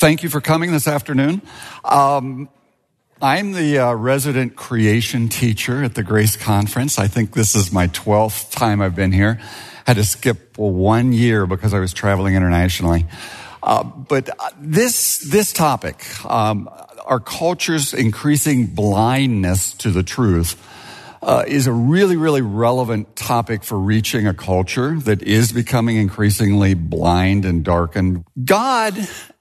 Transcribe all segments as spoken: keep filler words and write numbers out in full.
Thank you for coming this afternoon. Um, I'm the uh, resident creation teacher at the Grace Conference. I think this is my twelfth time I've been here. Had to skip well, one year because I was traveling internationally. Uh, but this this topic, um, our culture's increasing blindness to the truth, uh, is a really, really relevant topic for reaching a culture that is becoming increasingly blind and darkened. God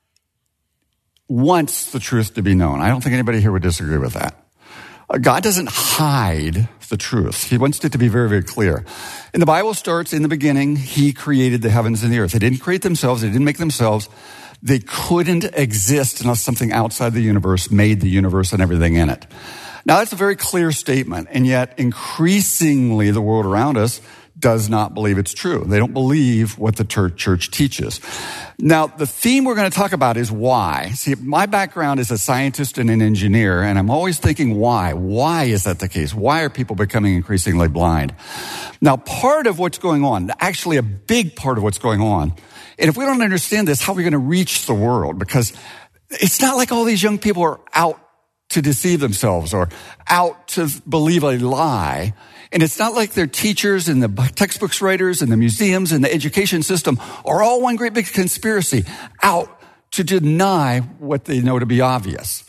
wants the truth to be known. I don't think anybody here would disagree with that. God doesn't hide the truth. He wants it to be very, very clear. And the Bible starts in the beginning, He created the heavens and the earth. They didn't create themselves. They didn't make themselves. They couldn't exist unless something outside the universe made the universe and everything in it. Now, that's a very clear statement, and yet increasingly the world around us does not believe it's true. They don't believe what the church teaches. Now, the theme we're going to talk about is why. See, my background is a scientist and an engineer, and I'm always thinking why. Why is that the case? Why are people becoming increasingly blind? Now, part of what's going on, actually a big part of what's going on, and if we don't understand this, how are we going to reach the world? Because it's not like all these young people are out to deceive themselves or out to believe a lie. And it's not like their teachers and the textbooks writers and the museums and the education system are all one great big conspiracy out to deny what they know to be obvious.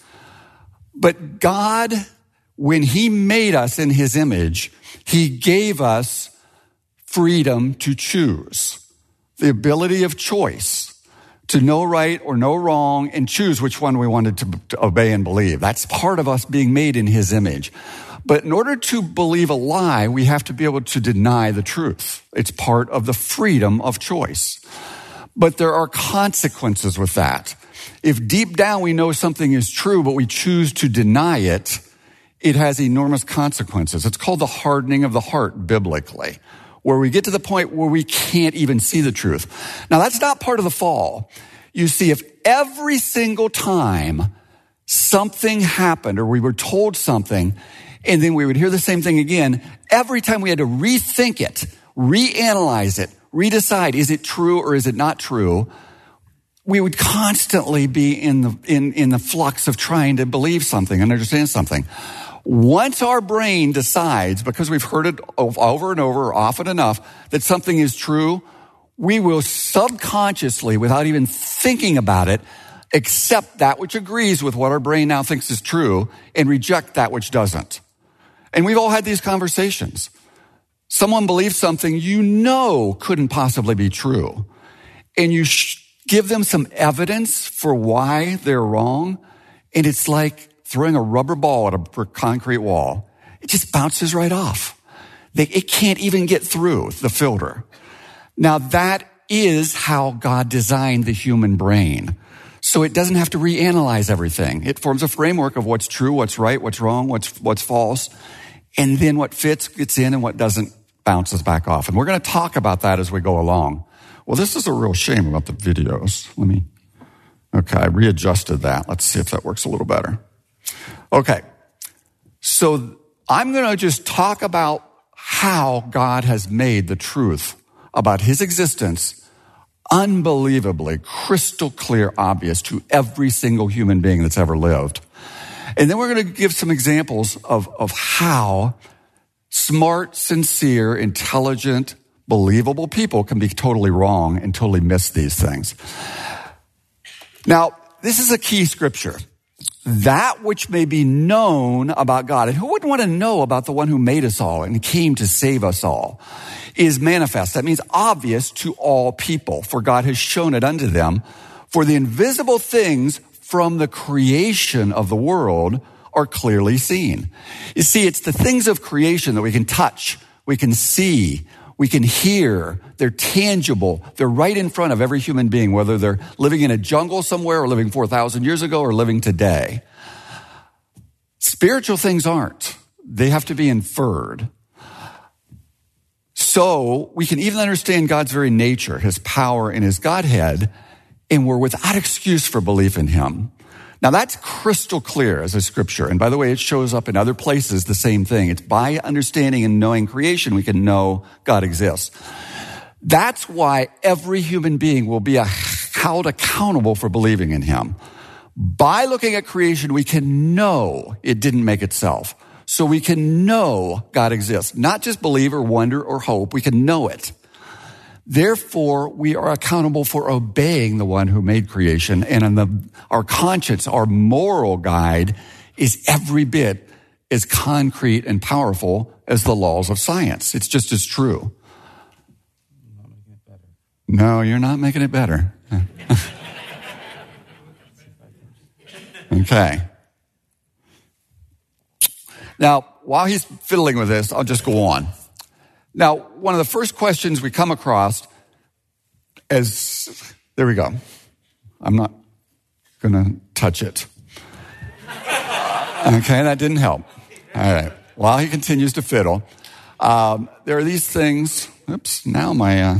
But God, when He made us in His image, He gave us freedom to choose, the ability of choice, to know right or know wrong and choose which one we wanted to, to obey and believe. That's part of us being made in His image. But in order to believe a lie, we have to be able to deny the truth. It's part of the freedom of choice. But there are consequences with that. If deep down we know something is true, but we choose to deny it, it has enormous consequences. It's called the hardening of the heart biblically, where we get to the point where we can't even see the truth. Now, that's not part of the fall. You see, if every single time something happened or we were told something, and then we would hear the same thing again, every time we had to rethink it, reanalyze it, redecide, is it true or is it not true, we would constantly be in the, in, in the flux of trying to believe something and understand something. Once our brain decides, because we've heard it over and over, often enough, that something is true, we will subconsciously, without even thinking about it, accept that which agrees with what our brain now thinks is true and reject that which doesn't. And we've all had these conversations. Someone believes something you know couldn't possibly be true, and you sh- give them some evidence for why they're wrong, and it's like throwing a rubber ball at a concrete wall. It just bounces right off. They, it can't even get through the filter. Now, that is how God designed the human brain. So it doesn't have to reanalyze everything. It forms a framework of what's true, what's right, what's wrong, what's what's false. And then what fits gets in and what doesn't bounces back off. And we're going to talk about that as we go along. Well, this is a real shame about the videos. Let me, okay, I readjusted that. Let's see if that works a little better. Okay, so I'm going to just talk about how God has made the truth about His existence unbelievably crystal clear, obvious to every single human being that's ever lived. And then we're going to give some examples of, of how smart, sincere, intelligent, believable people can be totally wrong and totally miss these things. Now, this is a key scripture. That which may be known about God, and who wouldn't want to know about the one who made us all and came to save us all, is manifest. That means obvious to all people, for God has shown it unto them. For the invisible things from the creation of the world are clearly seen. You see, it's the things of creation that we can touch, we can see, we can hear. They're tangible. They're right in front of every human being, whether they're living in a jungle somewhere or living four thousand years ago or living today. Spiritual things aren't. They have to be inferred. So we can even understand God's very nature, His power and His Godhead, and we're without excuse for belief in Him. Now that's crystal clear as a scripture. And by the way, it shows up in other places, the same thing. It's by understanding and knowing creation, we can know God exists. That's why every human being will be a held accountable for believing in him. By looking at creation, we can know it didn't make itself. So we can know God exists. Not just believe or wonder or hope. We can know it. Therefore, we are accountable for obeying the one who made creation. And in the, our conscience, our moral guide, is every bit as concrete and powerful as the laws of science. It's just as true. I'm not making it better. No, you're not making it better. Okay. Now, while he's fiddling with this, I'll just go on. Now, one of the first questions we come across is, there we go. I'm not going to touch it. Okay, that didn't help. All right. While he continues to fiddle, um, there are these things. Oops, now my, uh,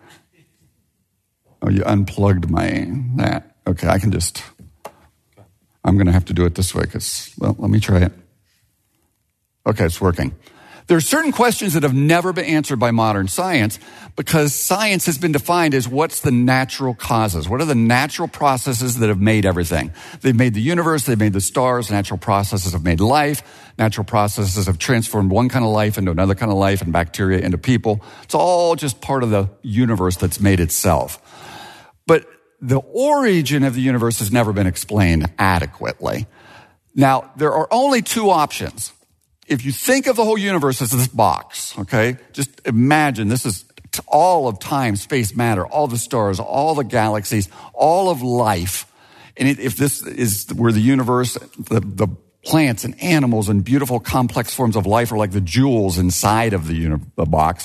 oh, you unplugged my, that. Okay, I can just, I'm going to have to do it this way because, well, let me try it. Okay, it's working. There are certain questions that have never been answered by modern science because science has been defined as what's the natural causes. What are the natural processes that have made everything? They've made the universe, they've made the stars, natural processes have made life, natural processes have transformed one kind of life into another kind of life and bacteria into people. It's all just part of the universe that's made itself. But the origin of the universe has never been explained adequately. Now, there are only two options. If you think of the whole universe as this box, okay, just imagine this is all of time, space, matter, all the stars, all the galaxies, all of life. And if this is where the universe, the, the plants and animals and beautiful complex forms of life are like the jewels inside of the, uni- the box,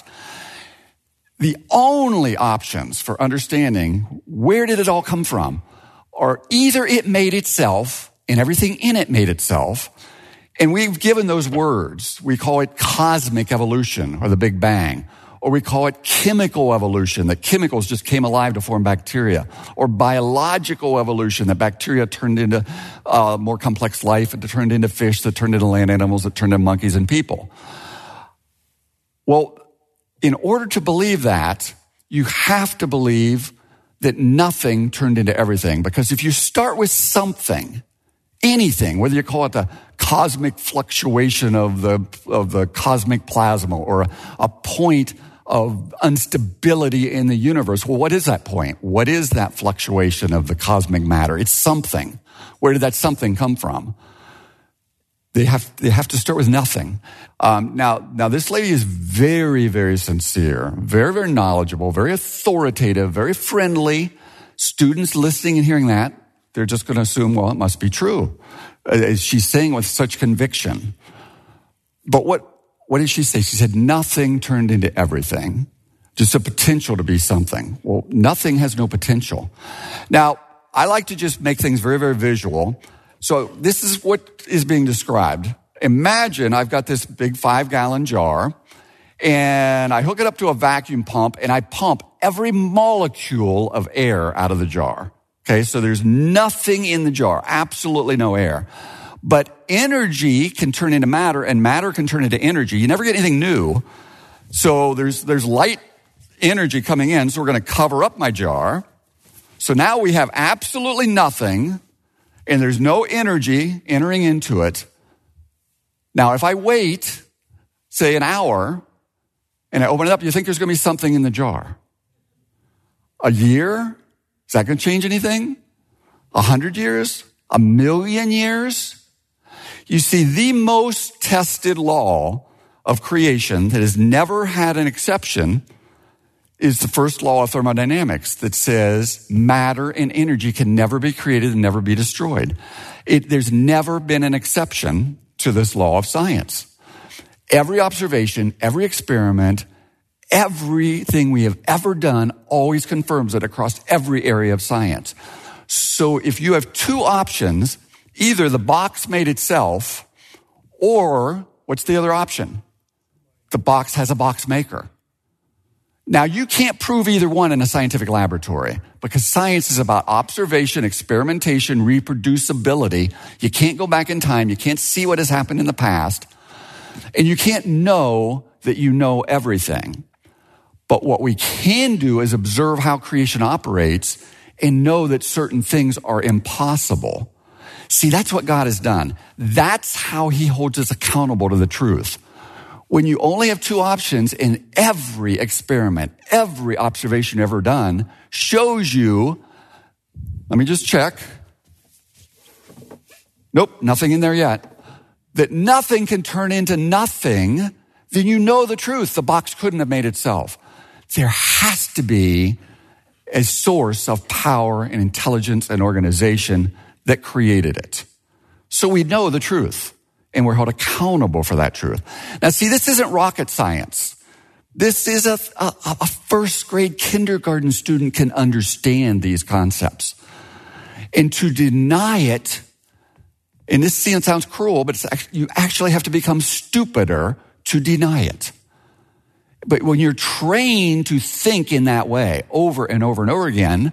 the only options for understanding where did it all come from are either it made itself and everything in it made itself. And we've given those words. We call it cosmic evolution or the Big Bang. Or we call it chemical evolution, that chemicals just came alive to form bacteria. Or biological evolution, that bacteria turned into uh, more complex life, and turned into fish, that turned into land animals, that turned into monkeys and people. Well, in order to believe that, you have to believe that nothing turned into everything. Because if you start with something, anything, whether you call it the cosmic fluctuation of the of the cosmic plasma or a, a point of instability in the universe. Well, what is that point? What is that fluctuation of the cosmic matter? It's something. Where did that something come from? They have they have to start with nothing. Um, now, now this lady is very, very sincere, very, very knowledgeable, very authoritative, very friendly. Students listening and hearing that, they're just going to assume, well, it must be true. Uh, she's saying with such conviction. But what, what did she say? She said, nothing turned into everything. Just a potential to be something. Well, nothing has no potential. Now, I like to just make things very, very visual. So this is what is being described. Imagine I've got this big five-gallon jar, and I hook it up to a vacuum pump, and I pump every molecule of air out of the jar. Okay, so there's nothing in the jar, absolutely no air. But energy can turn into matter, and matter can turn into energy. You never get anything new. So there's there's light energy coming in, so we're going to cover up my jar. So now we have absolutely nothing, and there's no energy entering into it. Now, if I wait, say, an hour, and I open it up, you think there's going to be something in the jar. A year? Is that going to change anything? A hundred years? A million years? You see, the most tested law of creation that has never had an exception is the first law of thermodynamics that says matter and energy can never be created and never be destroyed. It, there's never been an exception to this law of science. Every observation, every experiment, everything we have ever done always confirms it across every area of science. So if you have two options, either the box made itself, or what's the other option? The box has a box maker. Now, you can't prove either one in a scientific laboratory because science is about observation, experimentation, reproducibility. You can't go back in time. You can't see what has happened in the past. And you can't know that you know everything. But what we can do is observe how creation operates and know that certain things are impossible. See, that's what God has done. That's how he holds us accountable to the truth. When you only have two options, and every experiment, every observation ever done shows you, let me just check. Nope, nothing in there yet. That nothing can turn into nothing, then you know the truth. The box couldn't have made itself. There has to be a source of power and intelligence and organization that created it. So we know the truth, and we're held accountable for that truth. Now, see, this isn't rocket science. This is a, a, a first grade kindergarten student can understand these concepts. And to deny it, and this sounds cruel, but it's actually, you actually have to become stupider to deny it. But when you're trained to think in that way over and over and over again,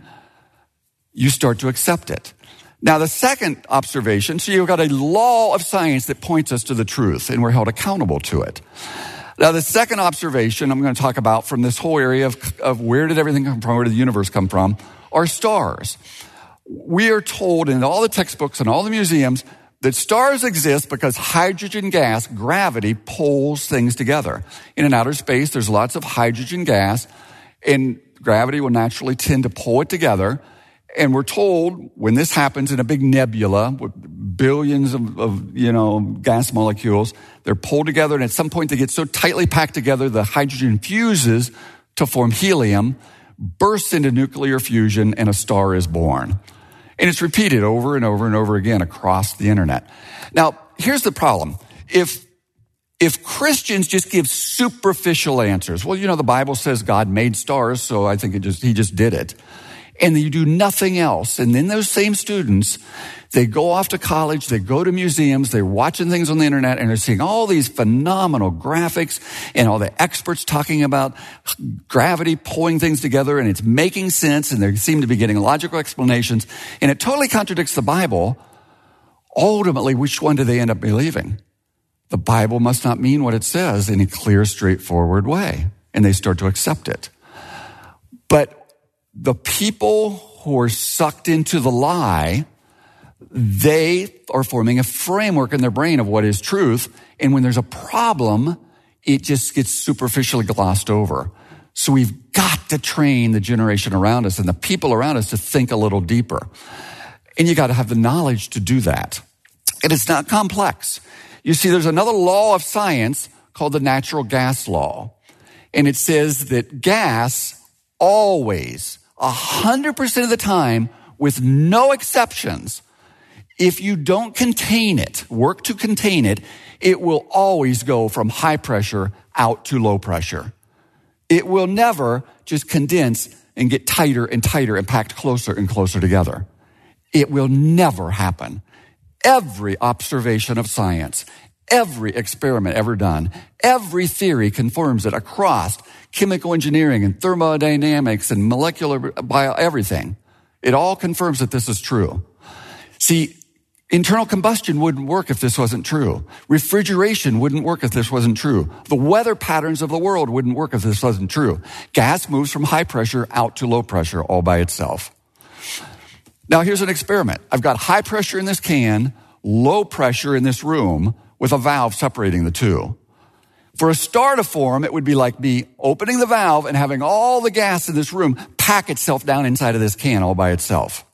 you start to accept it. Now, the second observation, so you've got a law of science that points us to the truth, and we're held accountable to it. Now, the second observation I'm going to talk about from this whole area of, of where did everything come from, where did the universe come from, are stars. We are told in all the textbooks and all the museums that stars exist because hydrogen gas, gravity, pulls things together. In an outer space, there's lots of hydrogen gas, and gravity will naturally tend to pull it together. And we're told when this happens in a big nebula with billions of, of, you know, gas molecules, they're pulled together, and at some point they get so tightly packed together, the hydrogen fuses to form helium, bursts into nuclear fusion, and a star is born. And it's repeated over and over and over again across the internet. Now, here's the problem. If If Christians just give superficial answers, well, you know, the Bible says God made stars, so I think it just he just did it. And you do nothing else. And then those same students, they go off to college, they go to museums, they're watching things on the internet, and they're seeing all these phenomenal graphics and all the experts talking about gravity pulling things together, and it's making sense, and they seem to be getting logical explanations, and it totally contradicts the Bible. Ultimately, which one do they end up believing? The Bible must not mean what it says in a clear, straightforward way, and they start to accept it. But the people who are sucked into the lie, they are forming a framework in their brain of what is truth. And when there's a problem, it just gets superficially glossed over. So we've got to train the generation around us and the people around us to think a little deeper. And you got to have the knowledge to do that. And it's not complex. You see, there's another law of science called the natural gas law. And it says that gas always, one hundred percent of the time, with no exceptions, if you don't contain it, work to contain it, it will always go from high pressure out to low pressure. It will never just condense and get tighter and tighter and packed closer and closer together. It will never happen. Every observation of science, every experiment ever done, every theory confirms it across chemical engineering and thermodynamics and molecular bio, everything. It all confirms that this is true. See, internal combustion wouldn't work if this wasn't true. Refrigeration wouldn't work if this wasn't true. The weather patterns of the world wouldn't work if this wasn't true. Gas moves from high pressure out to low pressure all by itself. Now, here's an experiment. I've got high pressure in this can, low pressure in this room, with a valve separating the two. For a star to form, it would be like me opening the valve and having all the gas in this room pack itself down inside of this can all by itself.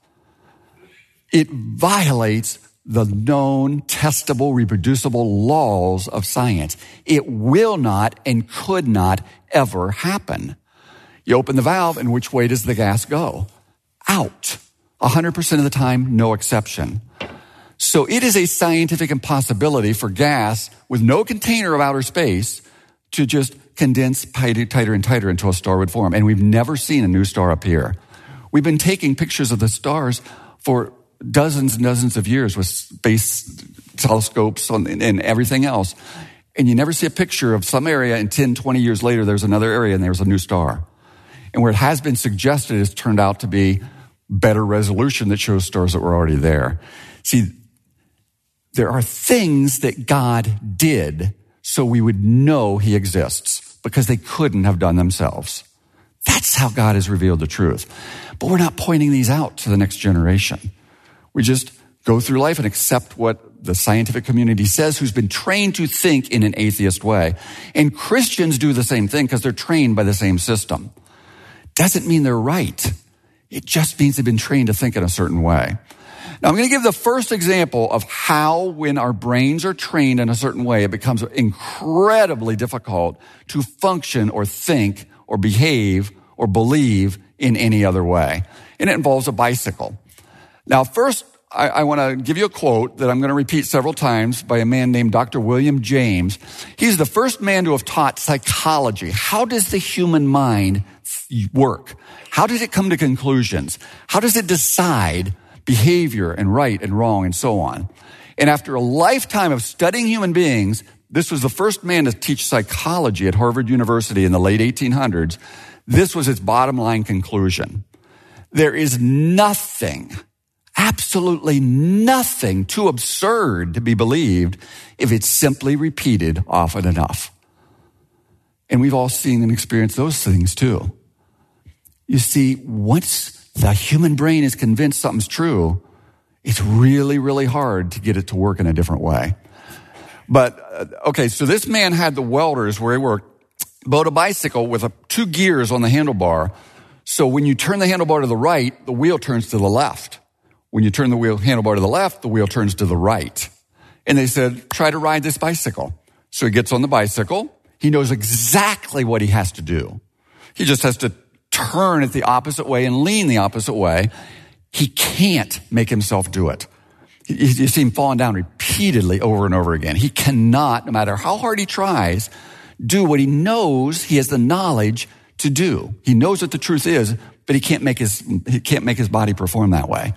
It violates the known, testable, reproducible laws of science. It will not and could not ever happen. You open the valve, and which way does the gas go? Out. one hundred percent of the time, no exception. So it is a scientific impossibility for gas with no container of outer space to just condense tighter, tighter and tighter until a star would form. And we've never seen a new star appear. We've been taking pictures of the stars for dozens and dozens of years with space telescopes and everything else. And you never see a picture of some area, and ten, twenty years later, there's another area and there's a new star. And where it has been suggested, it's turned out to be better resolution that shows stars that were already there. See, there are things that God did so we would know he exists, because they couldn't have done themselves. That's how God has revealed the truth. But we're not pointing these out to the next generation. We just go through life and accept what the scientific community says, who's been trained to think in an atheist way. And Christians do the same thing because they're trained by the same system. Doesn't mean they're right. It just means they've been trained to think in a certain way. Now, I'm going to give the first example of how, when our brains are trained in a certain way, it becomes incredibly difficult to function or think or behave or believe in any other way. And it involves a bicycle. Now, first, I, I want to give you a quote that I'm going to repeat several times by a man named Doctor William James. He's the first man to have taught psychology. How does the human mind work? How does it come to conclusions? How does it decide behavior and right and wrong and so on? And after a lifetime of studying human beings, this was the first man to teach psychology at Harvard University in the late eighteen hundreds. This was his bottom line conclusion. There is nothing, absolutely nothing too absurd to be believed if it's simply repeated often enough. And we've all seen and experienced those things too. You see, once the human brain is convinced something's true, it's really, really hard to get it to work in a different way. But, uh, okay, so this man had the welders where he worked built a bicycle with a, two gears on the handlebar. So when you turn the handlebar to the right, the wheel turns to the left. When you turn the wheel handlebar to the left, the wheel turns to the right. And they said, try to ride this bicycle. So he gets on the bicycle. He knows exactly what he has to do. He just has to turn it the opposite way and lean the opposite way. He can't make himself do it. You see him falling down repeatedly over and over again. He cannot, no matter how hard he tries, do what he knows he has the knowledge to do. He knows what the truth is, but he can't make his, he can't make his body perform that way.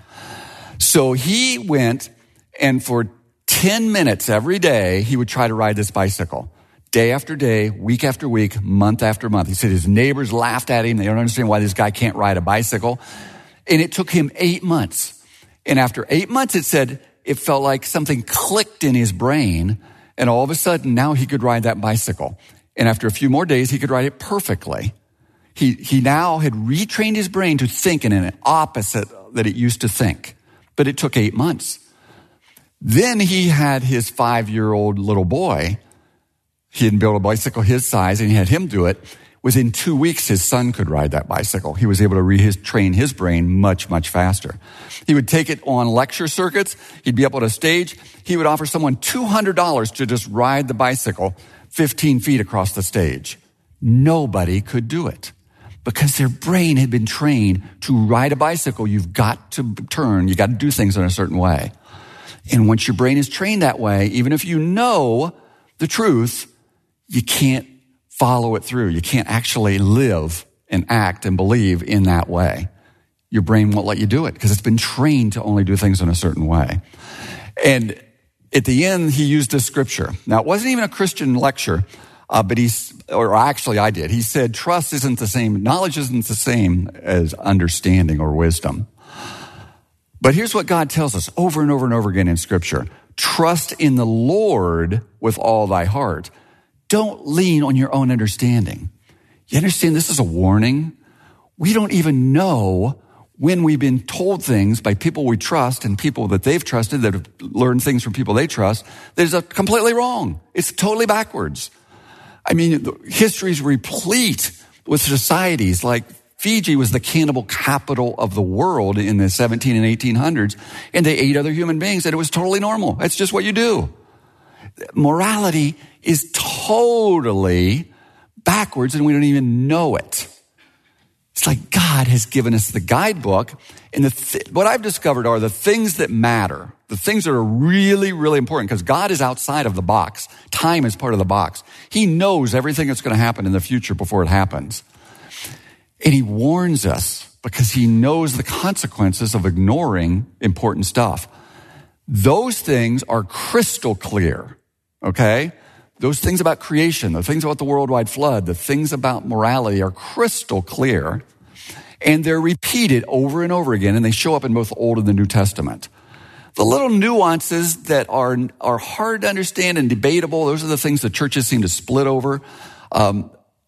So he went, and for ten minutes every day, he would try to ride this bicycle. Day after day, week after week, month after month. He said his neighbors laughed at him. They don't understand why this guy can't ride a bicycle. And it took him eight months. And after eight months, it said it felt like something clicked in his brain. And all of a sudden, now he could ride that bicycle. And after a few more days, he could ride it perfectly. He he now had retrained his brain to think in an opposite that it used to think. But it took eight months. Then he had his five-year-old little boy. He had built a bicycle his size, and he had him do it. Within two weeks, his son could ride that bicycle. He was able to retrain his brain much, much faster. He would take it on lecture circuits. He'd be up on a stage. He would offer someone two hundred dollars to just ride the bicycle fifteen feet across the stage. Nobody could do it because their brain had been trained to ride a bicycle. You've got to turn. You got to do things in a certain way. And once your brain is trained that way, even if you know the truth, you can't follow it through. You can't actually live and act and believe in that way. Your brain won't let you do it because it's been trained to only do things in a certain way. And at the end, he used this scripture. Now, it wasn't even a Christian lecture, uh, but he's, or actually I did. He said, trust isn't the same, knowledge isn't the same as understanding or wisdom. But here's what God tells us over and over and over again in scripture. Trust in the Lord with all thy heart. Don't lean on your own understanding. You understand this is a warning? We don't even know when we've been told things by people we trust and people that they've trusted that have learned things from people they trust that is completely wrong. It's totally backwards. I mean, history's replete with societies like Fiji was the cannibal capital of the world in the seventeen and eighteen hundreds, and they ate other human beings, and it was totally normal. That's just what you do. Morality is totally backwards, and we don't even know it. It's like God has given us the guidebook, and the th- what I've discovered are the things that matter, the things that are really, really important, because God is outside of the box. Time is part of the box. He knows everything that's going to happen in the future before it happens. And he warns us because he knows the consequences of ignoring important stuff. Those things are crystal clear, okay? Those things about creation, the things about the worldwide flood, the things about morality are crystal clear, and they're repeated over and over again, and they show up in both the Old and the New Testament. The little nuances that are, are hard to understand and debatable, those are the things the churches seem to split over. Um,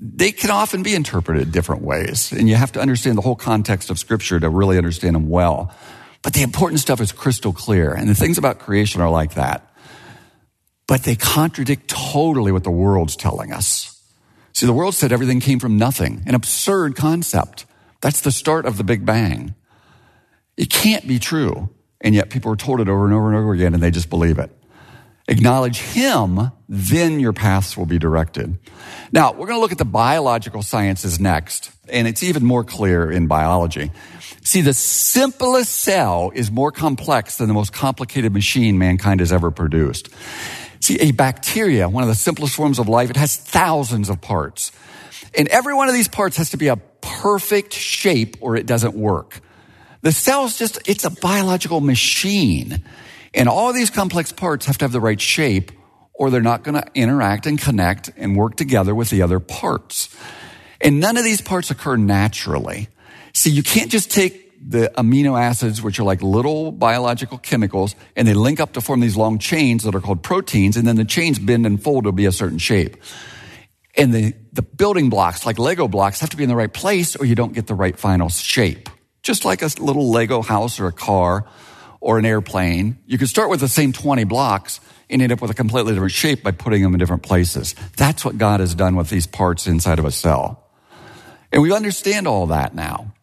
they can often be interpreted different ways. And you have to understand the whole context of Scripture to really understand them well. But the important stuff is crystal clear. And the things about creation are like that. But they contradict totally what the world's telling us. See, the world said everything came from nothing, an absurd concept. That's the start of the Big Bang. It can't be true. And yet people are told it over and over and over again, and they just believe it. Acknowledge him, then your paths will be directed. Now, we're going to look at the biological sciences next, and it's even more clear in biology. See, the simplest cell is more complex than the most complicated machine mankind has ever produced. See, a bacteria, one of the simplest forms of life, it has thousands of parts. And every one of these parts has to be a perfect shape or it doesn't work. The cell's just, it's a biological machine. And all of these complex parts have to have the right shape or they're not going to interact and connect and work together with the other parts. And none of these parts occur naturally. See, you can't just take the amino acids, which are like little biological chemicals, and they link up to form these long chains that are called proteins, and then the chains bend and fold to be a certain shape. And the, the building blocks, like Lego blocks, have to be in the right place or you don't get the right final shape. Just like a little Lego house or a car or an airplane. You could start with the same twenty blocks and end up with a completely different shape by putting them in different places. That's what God has done with these parts inside of a cell. And we understand all that now.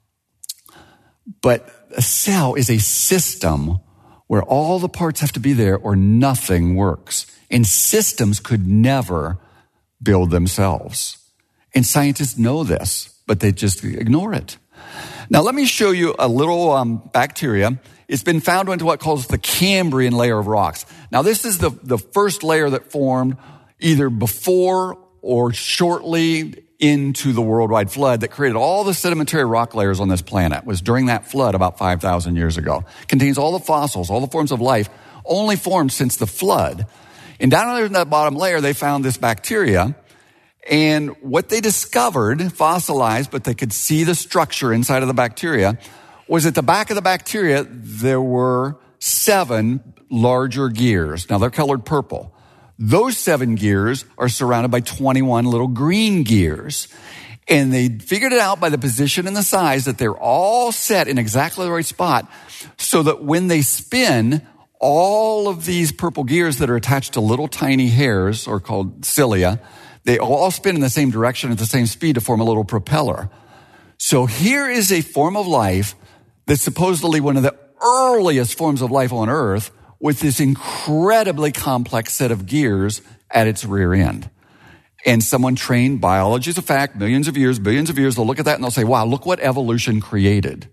But a cell is a system where all the parts have to be there or nothing works. And systems could never build themselves. And scientists know this, but they just ignore it. Now, let me show you a little um, bacteria. It's been found into what calls the Cambrian layer of rocks. Now, this is the, the first layer that formed either before or shortly into the worldwide flood that created all the sedimentary rock layers on this planet. It was during that flood about five thousand years ago. It contains all the fossils, all the forms of life, only formed since the flood. And down there in that bottom layer, they found this bacteria. And what they discovered, fossilized, but they could see the structure inside of the bacteria, was at the back of the bacteria, there were seven larger gears. Now, they're colored purple. Those seven gears are surrounded by twenty-one little green gears. And they figured it out by the position and the size that they're all set in exactly the right spot so that when they spin, all of these purple gears that are attached to little tiny hairs, or called cilia, they all spin in the same direction at the same speed to form a little propeller. So here is a form of life that's supposedly one of the earliest forms of life on Earth with this incredibly complex set of gears at its rear end. And someone trained, biology is a fact, millions of years, billions of years, they'll look at that and they'll say, wow, look what evolution created.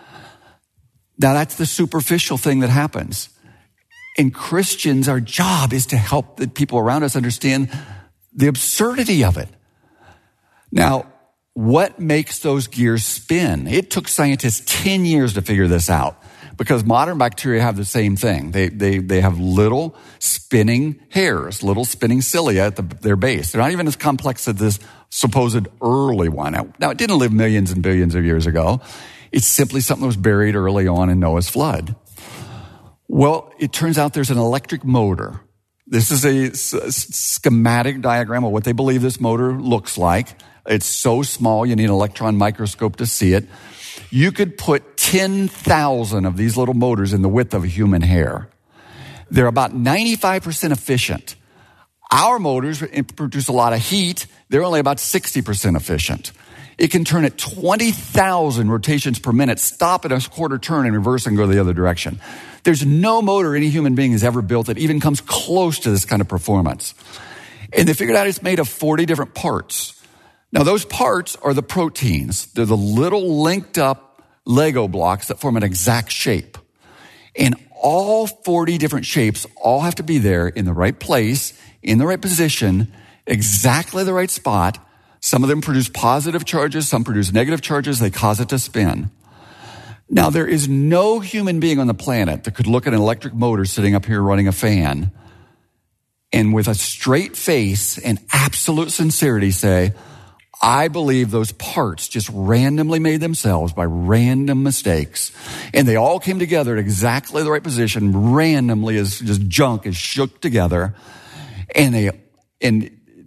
Now that's the superficial thing that happens. And Christians, our job is to help the people around us understand the absurdity of it. Now, what makes those gears spin? It took scientists ten years to figure this out because modern bacteria have the same thing. They they they have little spinning hairs, little spinning cilia at the, their base. They're not even as complex as this supposed early one. Now, now, it didn't live millions and billions of years ago. It's simply something that was buried early on in Noah's flood. Well, it turns out there's an electric motor. This is a schematic diagram of what they believe this motor looks like. It's so small, you need an electron microscope to see it. You could put ten thousand of these little motors in the width of a human hair. They're about ninety-five percent efficient. Our motors produce a lot of heat. They're only about sixty percent efficient. It can turn at twenty thousand rotations per minute, stop at a quarter turn and reverse and go the other direction. There's no motor any human being has ever built that even comes close to this kind of performance. And they figured out it's made of forty different parts. Now, those parts are the proteins. They're the little linked up Lego blocks that form an exact shape. And all forty different shapes all have to be there in the right place, in the right position, exactly the right spot. Some of them produce positive charges, some produce negative charges. They cause it to spin. Now, there is no human being on the planet that could look at an electric motor sitting up here running a fan and with a straight face and absolute sincerity say, I believe those parts just randomly made themselves by random mistakes. And they all came together at exactly the right position, randomly as just junk is shook together. And they, and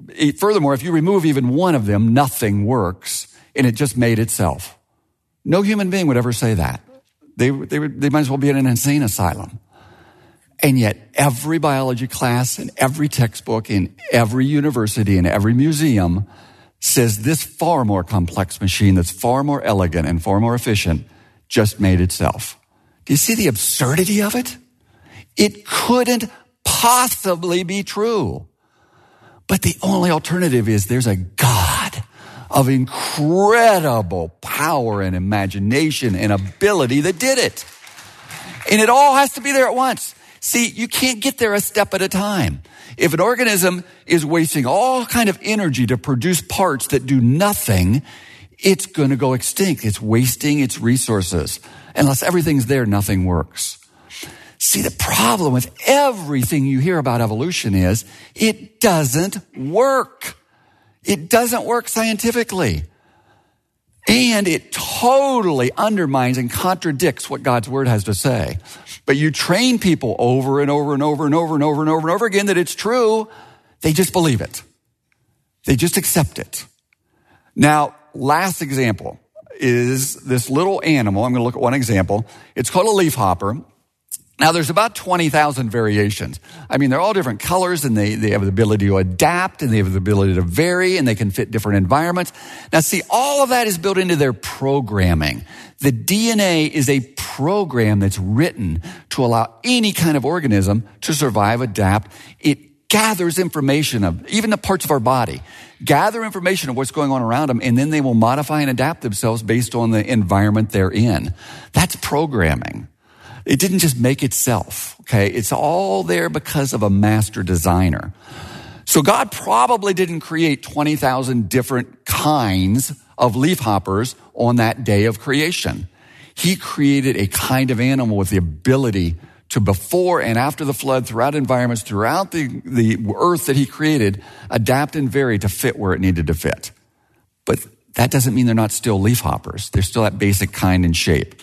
Furthermore, if you remove even one of them, nothing works, and it just made itself. No human being would ever say that. They, they, would, they might as well be in an insane asylum. And yet every biology class and every textbook in every university and every museum says this far more complex machine that's far more elegant and far more efficient just made itself. Do you see the absurdity of it? It couldn't possibly be true. But the only alternative is there's a God of incredible power and imagination and ability that did it. And it all has to be there at once. See, you can't get there a step at a time. If an organism is wasting all kind of energy to produce parts that do nothing, it's going to go extinct. It's wasting its resources. Unless everything's there, nothing works. See, the problem with everything you hear about evolution is it doesn't work. It doesn't work scientifically. And it totally undermines and contradicts what God's word has to say. But you train people over and over and over and over and over and over and over again that it's true. They just believe it. They just accept it. Now, last example is this little animal. I'm going to look at one example. It's called a leafhopper. Now, there's about twenty thousand variations. I mean, they're all different colors, and they, they have the ability to adapt, and they have the ability to vary, and they can fit different environments. Now, see, all of that is built into their programming. The D N A is a program that's written to allow any kind of organism to survive, adapt. It gathers information of even the parts of our body, gather information of what's going on around them, and then they will modify and adapt themselves based on the environment they're in. That's programming. It didn't just make itself, okay? It's all there because of a master designer. So God probably didn't create twenty thousand different kinds of leafhoppers on that day of creation. He created a kind of animal with the ability to, before and after the flood, throughout environments, throughout the, the earth that he created, adapt and vary to fit where it needed to fit. But that doesn't mean they're not still leafhoppers. They're still that basic kind and shape.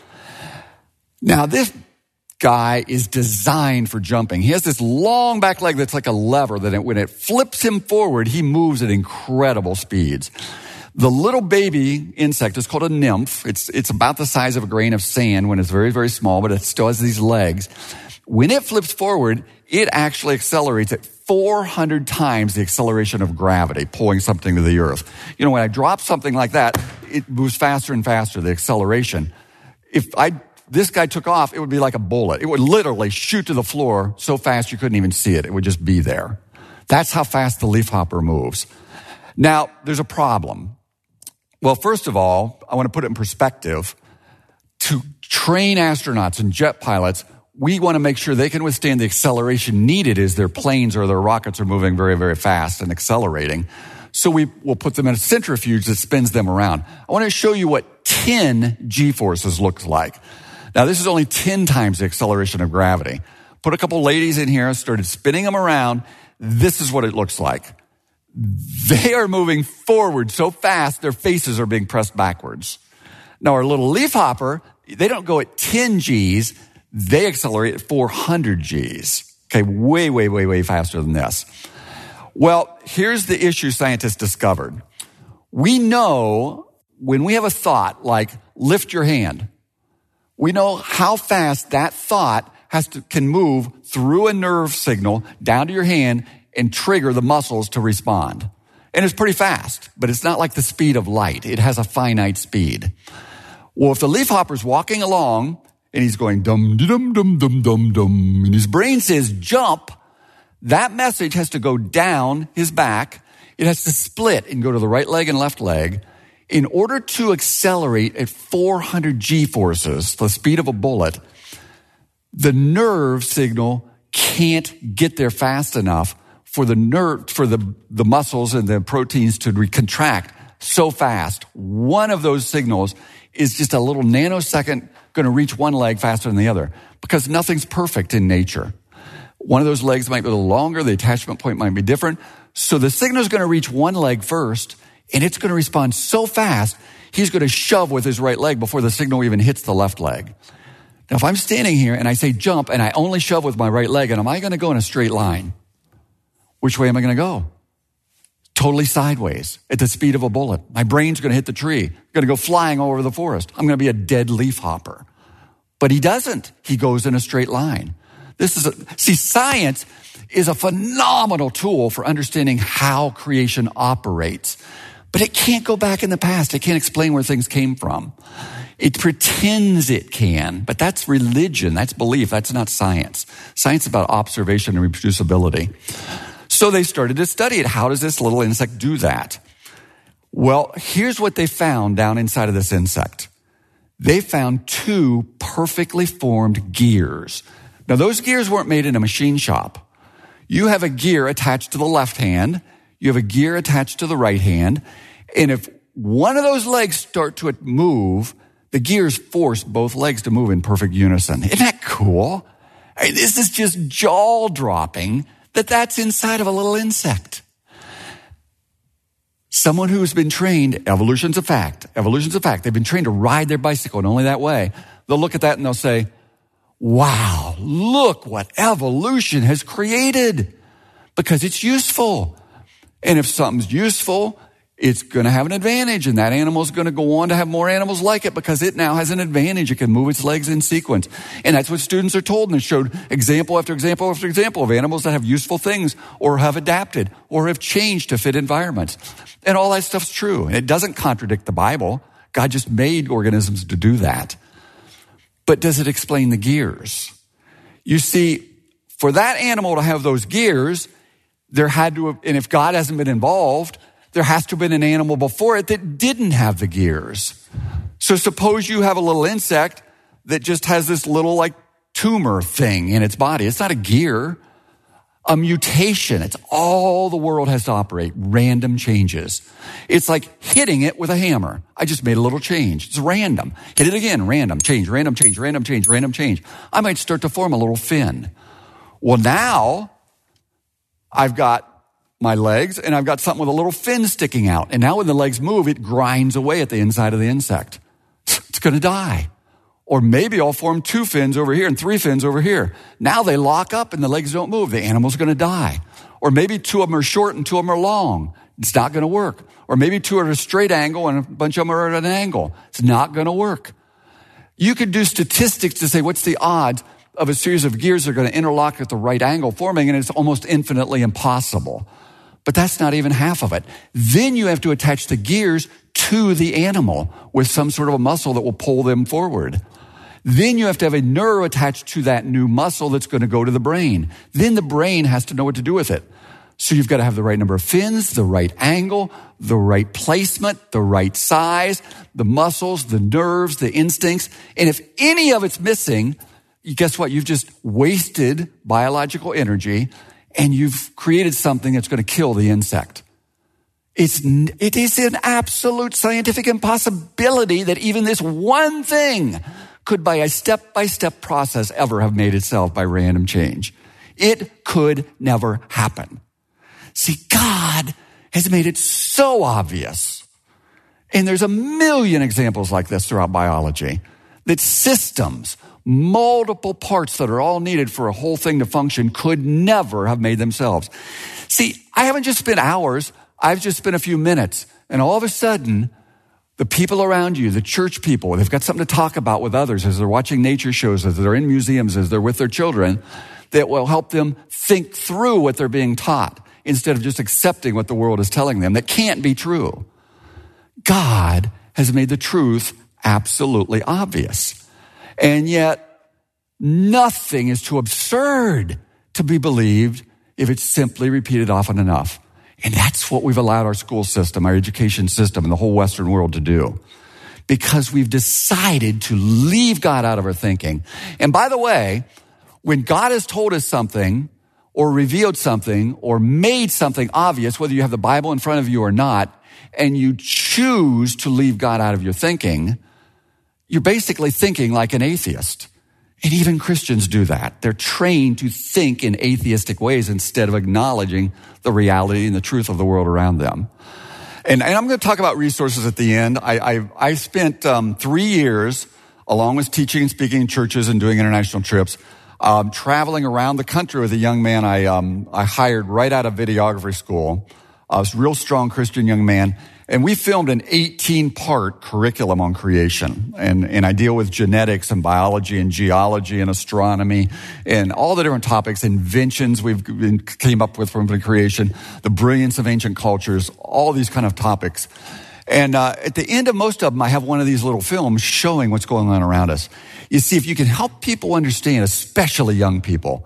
Now, this guy is designed for jumping. He has this long back leg that's like a lever that it, when it flips him forward, he moves at incredible speeds. The little baby insect is called a nymph. It's, it's about the size of a grain of sand when it's very, very small, but it still has these legs. When it flips forward, it actually accelerates at four hundred times the acceleration of gravity, pulling something to the earth. You know, when I drop something like that, it moves faster and faster, the acceleration. If I This guy took off, it would be like a bullet. It would literally shoot to the floor so fast you couldn't even see it. It would just be there. That's how fast the leafhopper moves. Now, there's a problem. Well, first of all, I want to put it in perspective. To train astronauts and jet pilots, we want to make sure they can withstand the acceleration needed as their planes or their rockets are moving very, very fast and accelerating. So we will put them in a centrifuge that spins them around. I want to show you what ten G-forces looks like. Now, this is only ten times the acceleration of gravity. Put a couple ladies in here, started spinning them around. This is what it looks like. They are moving forward so fast, their faces are being pressed backwards. Now, our little leafhopper, they don't go at ten G's. They accelerate at four hundred G's. Okay, way, way, way, way faster than this. Well, here's the issue scientists discovered. We know when we have a thought like, lift your hand, we know how fast that thought has to, can move through a nerve signal down to your hand and trigger the muscles to respond. And it's pretty fast, but it's not like the speed of light. It has a finite speed. Well, if the leafhopper's walking along and he's going dum, dum, dum, dum, dum, dum, and his brain says jump, that message has to go down his back. It has to split and go to the right leg and left leg. In order to accelerate at four hundred G-forces, the speed of a bullet, the nerve signal can't get there fast enough for the nerve, for the, the muscles and the proteins to re- contract so fast. One of those signals is just a little nanosecond going to reach one leg faster than the other because nothing's perfect in nature. One of those legs might be a little longer. The attachment point might be different. So the signal is going to reach one leg first, and it's going to respond so fast, he's going to shove with his right leg before the signal even hits the left leg. Now, if I'm standing here and I say jump and I only shove with my right leg, and am I going to go in a straight line? Which way am I going to go? totally sideways at the speed of a bullet. My brain's going to hit the tree, going to go flying all over the forest. I'm going to be a dead leaf hopper. But he doesn't. He goes in a straight line. This is a, see, science is a phenomenal tool for understanding how creation operates. But it can't go back in the past. It can't explain where things came from. It pretends it can, but that's religion. That's belief. That's not science. Science is about observation and reproducibility. So they started to study it. How does this little insect do that? Well, here's what they found down inside of this insect. They found two perfectly formed gears. Now, those gears weren't made in a machine shop. You have a gear attached to the left hand. You have a gear attached to the right hand. And if one of those legs start to move, the gears force both legs to move in perfect unison. Isn't that cool? I mean, this is just jaw-dropping that that's inside of a little insect. Someone who's been trained, evolution's a fact, evolution's a fact. They've been trained to ride their bicycle, and only that way. They'll look at that and they'll say, wow, look what evolution has created, because it's useful. And if something's useful, it's going to have an advantage, and that animal's going to go on to have more animals like it because it now has an advantage. It can move its legs in sequence. And that's what students are told, and they showed example after example after example of animals that have useful things or have adapted or have changed to fit environments. And all that stuff's true. And it doesn't contradict the Bible. God just made organisms to do that. But does it explain the gears? You see, for that animal to have those gears, there had to have, and if God hasn't been involved, there has to have been an animal before it that didn't have the gears. So suppose you have a little insect that just has this little like tumor thing in its body. It's not a gear, a mutation. It's all the world has to operate, random changes. It's like hitting it with a hammer. I just made a little change. It's random. Hit it again, random change, random change, random change, random change. I might start to form a little fin. Well, now I've got my legs, and I've got something with a little fin sticking out. And now when the legs move, it grinds away at the inside of the insect. It's going to die. Or maybe I'll form two fins over here and three fins over here. Now they lock up and the legs don't move. The animal's going to die. Or maybe two of them are short and two of them are long. It's not going to work. Or maybe two are at a straight angle and a bunch of them are at an angle. It's not going to work. You could do statistics to say what's the odds of a series of gears that are going to interlock at the right angle forming, and it's almost infinitely impossible. But that's not even half of it. Then you have to attach the gears to the animal with some sort of a muscle that will pull them forward. Then you have to have a nerve attached to that new muscle that's going to go to the brain. Then the brain has to know what to do with it. So you've got to have the right number of fins, the right angle, the right placement, the right size, the muscles, the nerves, the instincts. And if any of it's missing, guess what? You've just wasted biological energy, and you've created something that's going to kill the insect. It's, it is an absolute scientific impossibility that even this one thing could, by a step-by-step process, ever have made itself by random change. It could never happen. See, God has made it so obvious. And there's a million examples like this throughout biology, that systems, multiple parts that are all needed for a whole thing to function could never have made themselves. See, I haven't just spent hours, I've just spent a few minutes, and all of a sudden, the people around you, the church people, they've got something to talk about with others as they're watching nature shows, as they're in museums, as they're with their children, that will help them think through what they're being taught instead of just accepting what the world is telling them. That can't be true. God has made the truth absolutely obvious. And yet, nothing is too absurd to be believed if it's simply repeated often enough. And that's what we've allowed our school system, our education system, and the whole Western world to do. Because we've decided to leave God out of our thinking. And by the way, when God has told us something, or revealed something, or made something obvious, whether you have the Bible in front of you or not, and you choose to leave God out of your thinking, you're basically thinking like an atheist. And even Christians do that. They're trained to think in atheistic ways instead of acknowledging the reality and the truth of the world around them. And, and I'm going to talk about resources at the end. I, I, I spent um, three years, along with teaching and speaking in churches and doing international trips, um, traveling around the country with a young man I, um, I hired right out of videography school. a real strong Christian young man. And we filmed an eighteen-part curriculum on creation. And, and I deal with genetics and biology and geology and astronomy and all the different topics, inventions we've been, came up with from the creation, the brilliance of ancient cultures, all these kind of topics. And uh, at the end of most of them, I have one of these little films showing what's going on around us. You see, if you can help people understand, especially young people,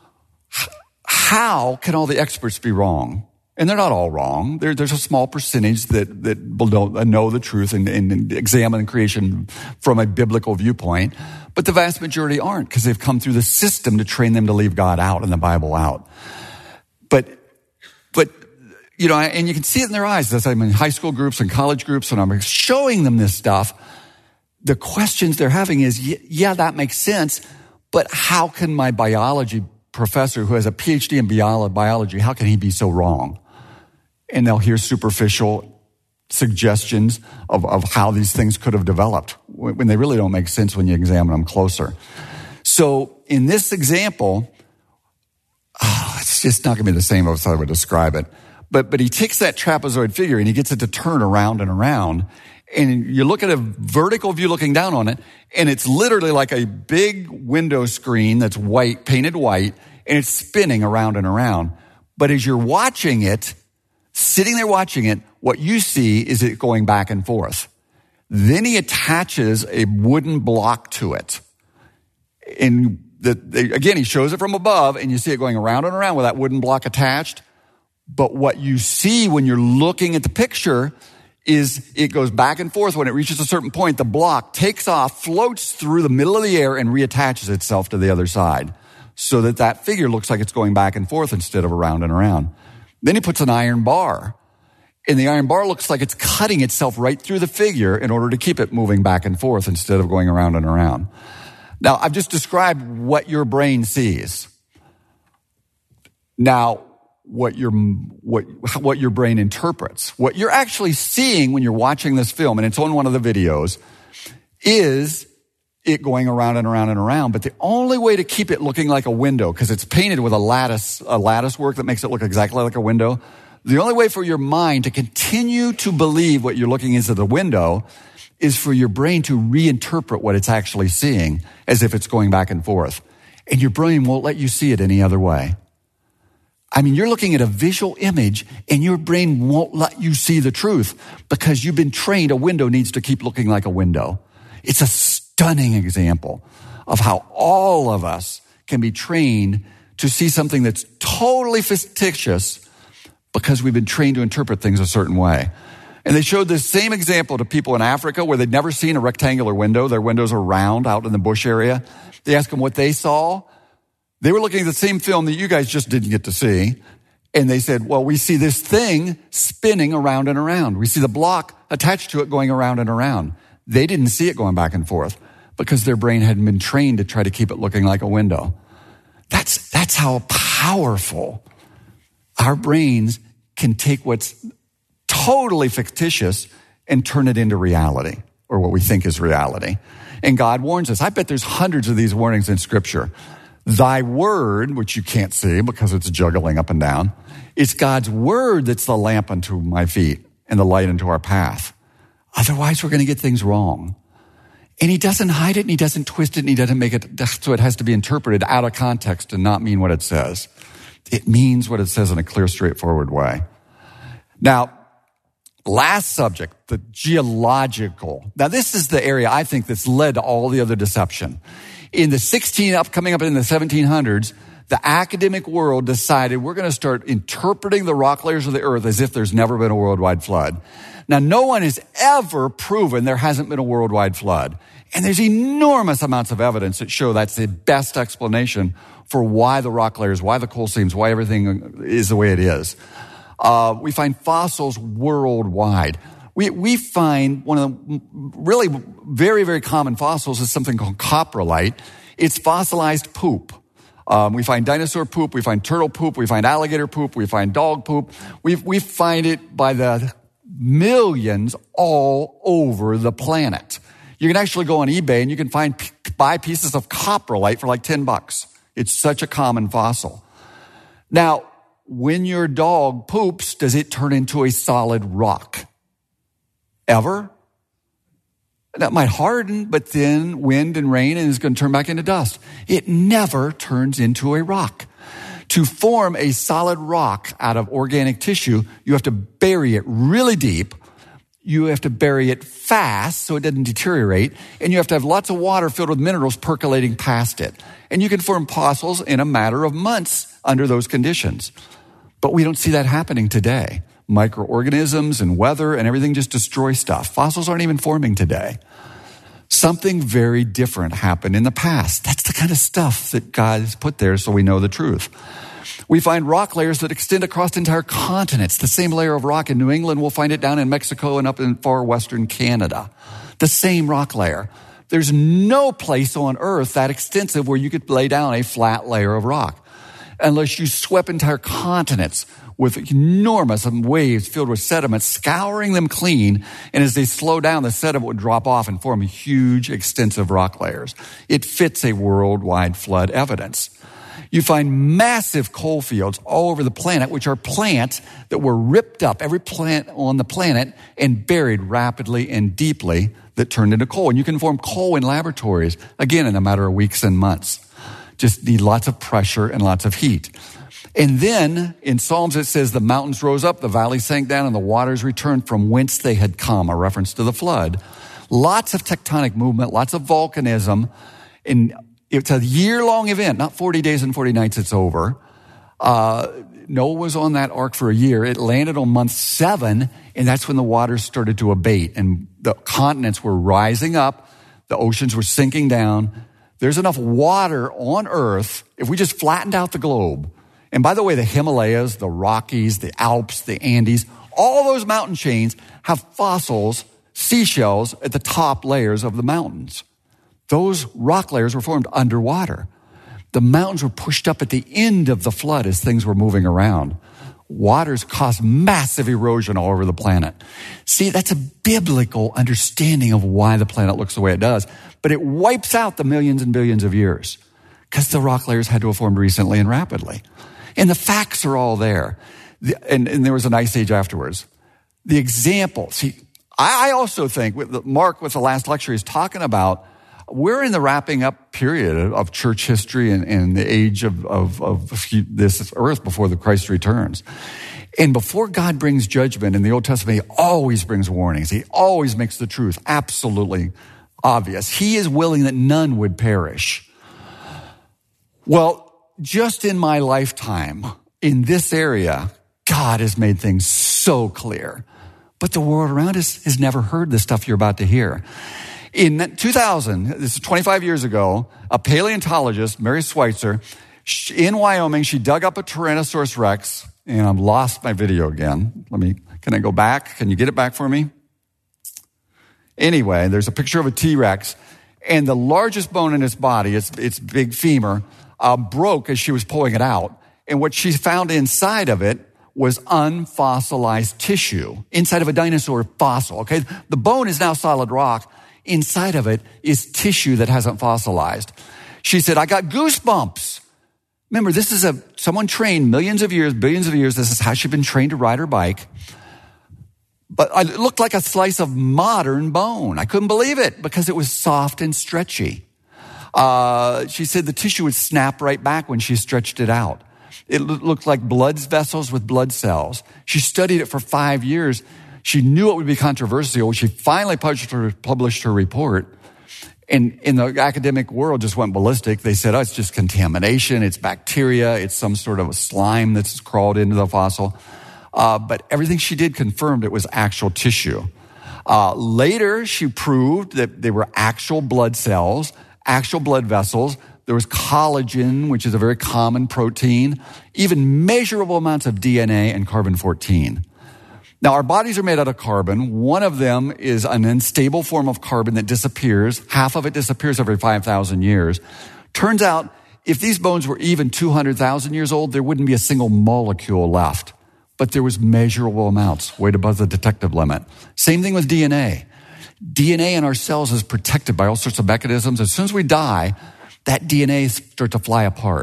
how can all the experts be wrong? And they're not all wrong. There, there's a small percentage that, that know the truth and, and examine creation from a biblical viewpoint. But the vast majority aren't, because they've come through the system to train them to leave God out and the Bible out. But, but, you know, and you can see it in their eyes as I'm in high school groups and college groups and I'm showing them this stuff. The questions they're having is, yeah, that makes sense, but how can my biology professor who has a P H D in biology, how can he be so wrong? And they'll hear superficial suggestions of, of how these things could have developed when they really don't make sense when you examine them closer. So in this example, oh, it's just not going to be the same as I would describe it. But, but he takes that trapezoid figure and he gets it to turn around and around. And you look at a vertical view looking down on it, and it's literally like a big window screen that's white, painted white, and it's spinning around and around. But as you're watching it, sitting there watching it, what you see is it going back and forth. Then he attaches a wooden block to it. And the, the, again, he shows it from above, and you see it going around and around with that wooden block attached. But what you see when you're looking at the picture is it goes back and forth. When it reaches a certain point, the block takes off, floats through the middle of the air, and reattaches itself to the other side so that that figure looks like it's going back and forth instead of around and around. Then he puts an iron bar, and the iron bar looks like it's cutting itself right through the figure in order to keep it moving back and forth instead of going around and around. Now, I've just described what your brain sees. Now, what your what what your brain interprets, what you're actually seeing when you're watching this film, and it's on one of the videos, is it going around and around and around. But the only way to keep it looking like a window, because it's painted with a lattice a lattice work that makes it look exactly like a window, the only way for your mind to continue to believe what you're looking into the window is for your brain to reinterpret what it's actually seeing as if it's going back and forth. And your brain won't let you see it any other way. I mean, you're looking at a visual image and your brain won't let you see the truth because you've been trained a window needs to keep looking like a window. It's a stunning example of how all of us can be trained to see something that's totally fictitious because we've been trained to interpret things a certain way. And they showed this same example to people in Africa where they'd never seen a rectangular window. Their windows are round out in the bush area. They asked them what they saw. They were looking at the same film that you guys just didn't get to see. And they said, well, we see this thing spinning around and around. We see the block attached to it going around and around. They didn't see it going back and forth because their brain hadn't been trained to try to keep it looking like a window. That's, that's how powerful our brains can take what's totally fictitious and turn it into reality, or what we think is reality. And God warns us. I bet there's hundreds of these warnings in Scripture. Thy word, which you can't see because it's juggling up and down, it's God's word that's the lamp unto my feet and the light unto our path. Otherwise, we're going to get things wrong. And he doesn't hide it, and he doesn't twist it, and he doesn't make it so it has to be interpreted out of context and not mean what it says. It means what it says in a clear, straightforward way. Now, last subject, the geological. Now, this is the area I think that's led to all the other deception. In the sixteen up, coming up in the seventeen hundreds, the academic world decided we're going to start interpreting the rock layers of the earth as if there's never been a worldwide flood. Now, no one has ever proven there hasn't been a worldwide flood. And there's enormous amounts of evidence that show that's the best explanation for why the rock layers, why the coal seams, why everything is the way it is. Uh, we find fossils worldwide. We, we find one of the really very, very common fossils is something called coprolite. It's fossilized poop. Um, we find dinosaur poop, we find turtle poop, we find alligator poop, we find dog poop. We, we find it by the millions all over the planet. You can actually go on eBay and you can find, buy pieces of coprolite for like ten bucks. It's such a common fossil. Now, when your dog poops, does it turn into a solid rock? Ever? That might harden, but then wind and rain, and it's going to turn back into dust. It never turns into a rock. To form a solid rock out of organic tissue, you have to bury it really deep. You have to bury it fast so it doesn't deteriorate. And you have to have lots of water filled with minerals percolating past it. And you can form fossils in a matter of months under those conditions. But we don't see that happening today. Microorganisms and weather and everything just destroy stuff. Fossils aren't even forming today. Something very different happened in the past. That's the kind of stuff that God has put there so we know the truth. We find rock layers that extend across entire continents. The same layer of rock in New England, we'll find it down in Mexico and up in far western Canada. The same rock layer. There's no place on earth that extensive where you could lay down a flat layer of rock unless you swept entire continents with enormous waves filled with sediment, scouring them clean. And as they slow down, the sediment would drop off and form huge, extensive rock layers. It fits a worldwide flood evidence. You find massive coal fields all over the planet, which are plants that were ripped up, every plant on the planet, and buried rapidly and deeply that turned into coal. And you can form coal in laboratories, again, in a matter of weeks and months. Just need lots of pressure and lots of heat. And then in Psalms it says the mountains rose up, the valleys sank down, and the waters returned from whence they had come, a reference to the flood. Lots of tectonic movement, lots of volcanism. And it's a year-long event, not forty days and forty nights, it's over. Uh, Noah was on that ark for a year. It landed on month seven, and that's when the waters started to abate. And the continents were rising up, the oceans were sinking down. There's enough water on earth, if we just flattened out the globe. And by the way, the Himalayas, the Rockies, the Alps, the Andes, all those mountain chains have fossils, seashells at the top layers of the mountains. Those rock layers were formed underwater. The mountains were pushed up at the end of the flood as things were moving around. Waters caused massive erosion all over the planet. See, that's a biblical understanding of why the planet looks the way it does. But it wipes out the millions and billions of years because the rock layers had to have formed recently and rapidly. And the facts are all there. The, and, and there was an ice age afterwards. The example, see, I, I also think, with the, Mark, with the last lecture, he's talking about we're in the wrapping up period of, of church history and, and the age of, of, of this earth before the Christ returns. And before God brings judgment in the Old Testament, he always brings warnings. He always makes the truth absolutely obvious. He is willing that none would perish. Well, just in my lifetime, in this area, God has made things so clear. But the world around us has never heard the stuff you're about to hear. In two thousand, this is twenty-five years ago, a paleontologist, Mary Schweitzer, in Wyoming, she dug up a Tyrannosaurus Rex, and I've lost my video again. Let me, can I go back? Can you get it back for me? Anyway, there's a picture of a T-Rex, and the largest bone in its body, its, its big femur, uh, broke as she was pulling it out. And what she found inside of it was unfossilized tissue, inside of a dinosaur fossil, okay? The bone is now solid rock. Inside of it is tissue that hasn't fossilized. She said, I got goosebumps. Remember, this is a someone trained millions of years, billions of years. This is how she'd been trained to ride her bike. But it looked like a slice of modern bone. I couldn't believe it because it was soft and stretchy. Uh, she said the tissue would snap right back when she stretched it out. It looked like blood vessels with blood cells. She studied it for five years. She knew it would be controversial. She finally published her, published her report. And in the academic world just went ballistic. They said, oh, it's just contamination. It's bacteria. It's some sort of a slime that's crawled into the fossil. Uh, but everything she did confirmed it was actual tissue. Uh, later, she proved that they were actual blood cells, actual blood vessels. There was collagen, which is a very common protein, even measurable amounts of D N A and carbon fourteen. Now, our bodies are made out of carbon. One of them is an unstable form of carbon that disappears. Half of it disappears every five thousand years. Turns out, if these bones were even two hundred thousand years old, there wouldn't be a single molecule left. But there was measurable amounts, way above the detective limit. Same thing with D N A. D N A in our cells is protected by all sorts of mechanisms. As soon as we die, that D N A starts to fly apart.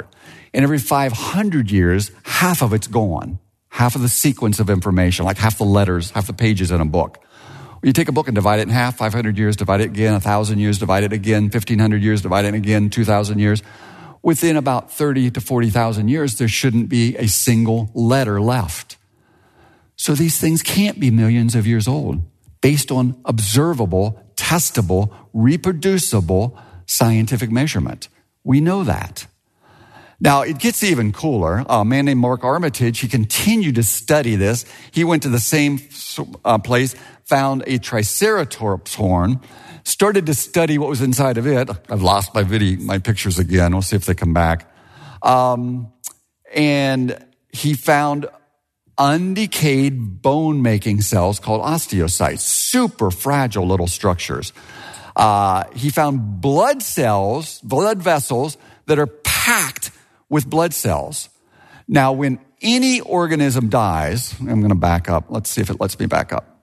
And every five hundred years, half of it's gone. Half of the sequence of information, like half the letters, half the pages in a book. You take a book and divide it in half, five hundred years, divide it again, one thousand years, divide it again, fifteen hundred years, divide it again, two thousand years. Within about thirty to forty thousand years, there shouldn't be a single letter left. So these things can't be millions of years old based on observable, testable, reproducible scientific measurement. We know that. Now, it gets even cooler. A man named Mark Armitage, he continued to study this. He went to the same uh, place, found a triceratops horn, started to study what was inside of it. I've lost my video, my pictures again. We'll see if they come back. Um, and he found undecayed bone-making cells called osteocytes, super fragile little structures. Uh, he found blood cells, blood vessels that are packed with blood cells. Now, when any organism dies, I'm going to back up. Let's see if it lets me back up.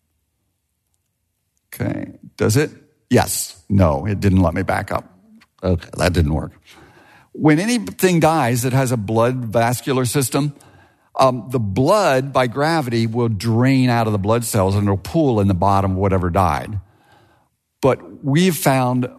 Okay. Does it? Yes. No, it didn't let me back up. Okay, that didn't work. When anything dies that has a blood vascular system, um, the blood by gravity will drain out of the blood cells and it'll pool in the bottom of whatever died. But we've found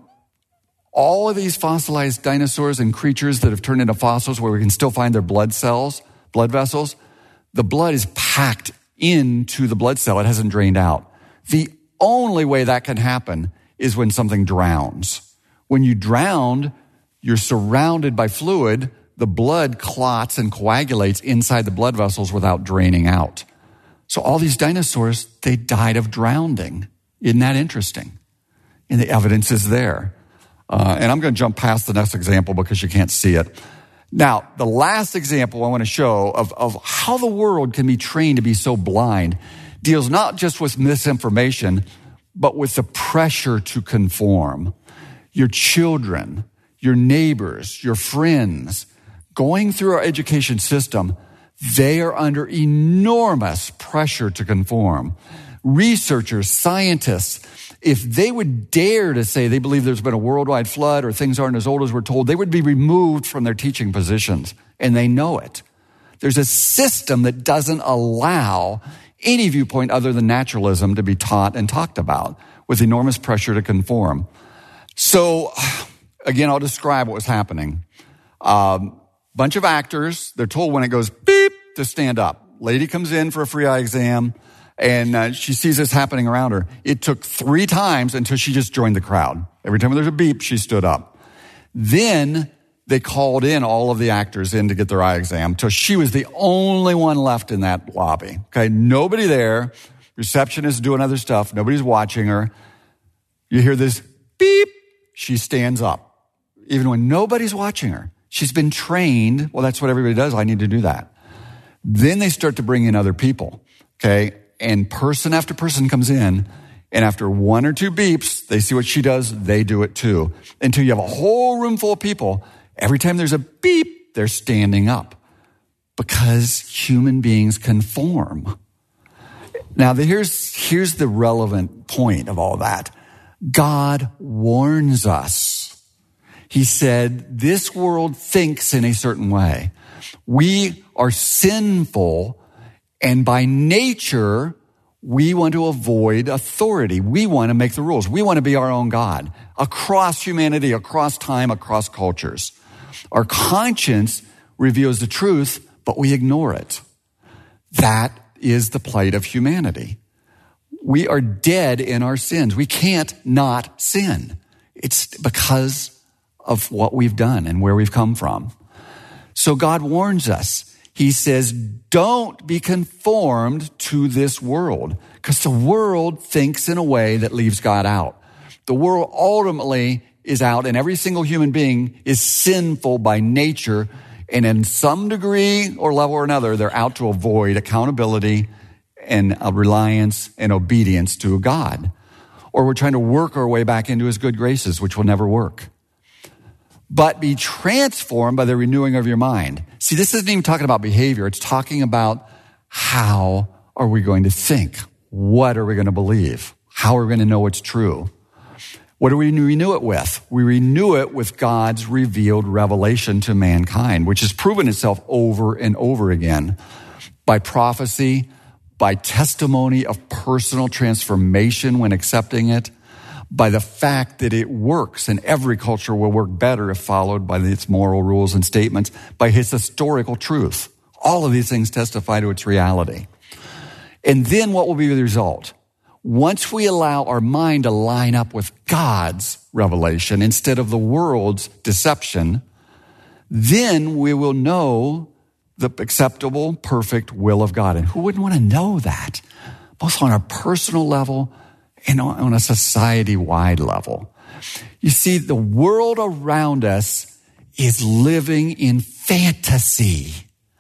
all of these fossilized dinosaurs and creatures that have turned into fossils where we can still find their blood cells, blood vessels, the blood is packed into the blood cell. It hasn't drained out. The only way that can happen is when something drowns. When you drown, you're surrounded by fluid. The blood clots and coagulates inside the blood vessels without draining out. So all these dinosaurs, they died of drowning. Isn't that interesting? And the evidence is there. Uh, and I'm going to jump past the next example because you can't see it. Now, the last example I want to show of, of how the world can be trained to be so blind deals not just with misinformation, but with the pressure to conform. Your children, your neighbors, your friends, going through our education system, they are under enormous pressure to conform. Researchers, scientists, if they would dare to say they believe there's been a worldwide flood or things aren't as old as we're told, they would be removed from their teaching positions, and they know it. There's a system that doesn't allow any viewpoint other than naturalism to be taught and talked about, with enormous pressure to conform. So, again, I'll describe what was happening. Um, bunch of actors, they're told when it goes beep to stand up. Lady comes in for a free eye exam, and uh, she sees this happening around her. It took three times until she just joined the crowd. Every time there's a beep, she stood up. Then they called in all of the actors in to get their eye exam until she was the only one left in that lobby. Okay, nobody there. Receptionist doing other stuff. Nobody's watching her. You hear this beep. She stands up. Even when nobody's watching her. She's been trained. Well, that's what everybody does. I need to do that. Then they start to bring in other people. Okay, and person after person comes in, and after one or two beeps, they see what she does, they do it too. Until you have a whole room full of people, every time there's a beep, they're standing up. Because human beings conform. Now, here's, here's the relevant point of all that. God warns us. He said, this world thinks in a certain way. We are sinful, and by nature, we want to avoid authority. We want to make the rules. We want to be our own God across humanity, across time, across cultures. Our conscience reveals the truth, but we ignore it. That is the plight of humanity. We are dead in our sins. We can't not sin. It's because of what we've done and where we've come from. So God warns us. He says, don't be conformed to this world, because the world thinks in a way that leaves God out. The world ultimately is out, and every single human being is sinful by nature, and in some degree or level or another, they're out to avoid accountability and a reliance and obedience to God. Or we're trying to work our way back into his good graces, which will never work. But be transformed by the renewing of your mind. See, this isn't even talking about behavior. It's talking about how are we going to think? What are we going to believe? How are we going to know what's true? What do we renew it with? We renew it with God's revealed revelation to mankind, which has proven itself over and over again by prophecy, by testimony of personal transformation when accepting it, by the fact that it works, and every culture will work better if followed by its moral rules and statements, by its historical truth. All of these things testify to its reality. And then what will be the result? Once we allow our mind to line up with God's revelation instead of the world's deception, then we will know the acceptable, perfect will of God. And who wouldn't want to know that? Both on a personal level and on a society-wide level. You see, the world around us is living in fantasy.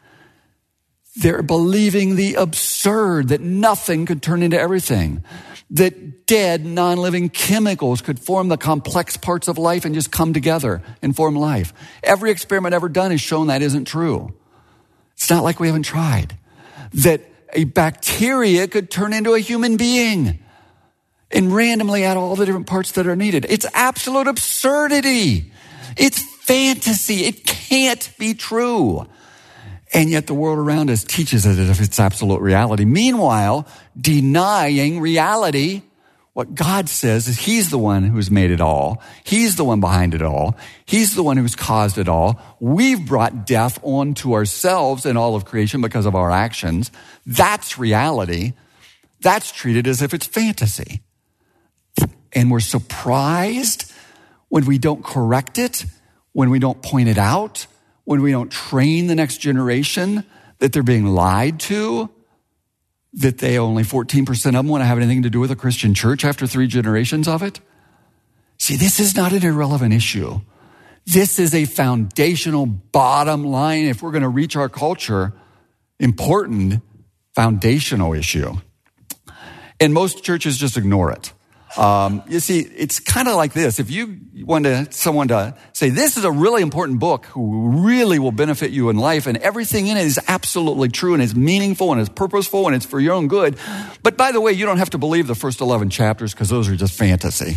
They're believing the absurd, that nothing could turn into everything, that dead, non-living chemicals could form the complex parts of life and just come together and form life. Every experiment ever done has shown that isn't true. It's not like we haven't tried. That a bacteria could turn into a human being and randomly add all the different parts that are needed. It's absolute absurdity. It's fantasy. It can't be true. And yet the world around us teaches it as if it's absolute reality. Meanwhile, denying reality, what God says is he's the one who's made it all. He's the one behind it all. He's the one who's caused it all. We've brought death onto ourselves and all of creation because of our actions. That's reality. That's treated as if it's fantasy. And we're surprised when we don't correct it, when we don't point it out, when we don't train the next generation that they're being lied to, that they only fourteen percent of them want to have anything to do with a Christian church after three generations of it. See, this is not an irrelevant issue. This is a foundational bottom line, if we're going to reach our culture, important foundational issue. And most churches just ignore it. Um, you see, it's kind of like this. If you want to, someone to say, this is a really important book who really will benefit you in life, and everything in it is absolutely true and is meaningful and is purposeful and it's for your own good. But by the way, you don't have to believe the first eleven chapters because those are just fantasy.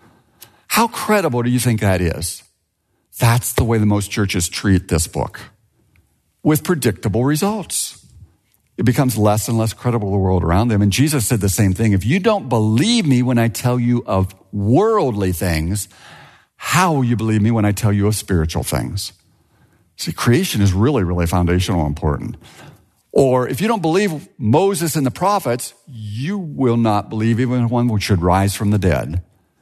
How credible do you think that is? That's the way that most churches treat this book, with predictable results. It becomes less and less credible to the world around them. And Jesus said the same thing. If you don't believe me when I tell you of worldly things, how will you believe me when I tell you of spiritual things? See, creation is really, really foundational and important. Or if you don't believe Moses and the prophets, you will not believe even one which should rise from the dead.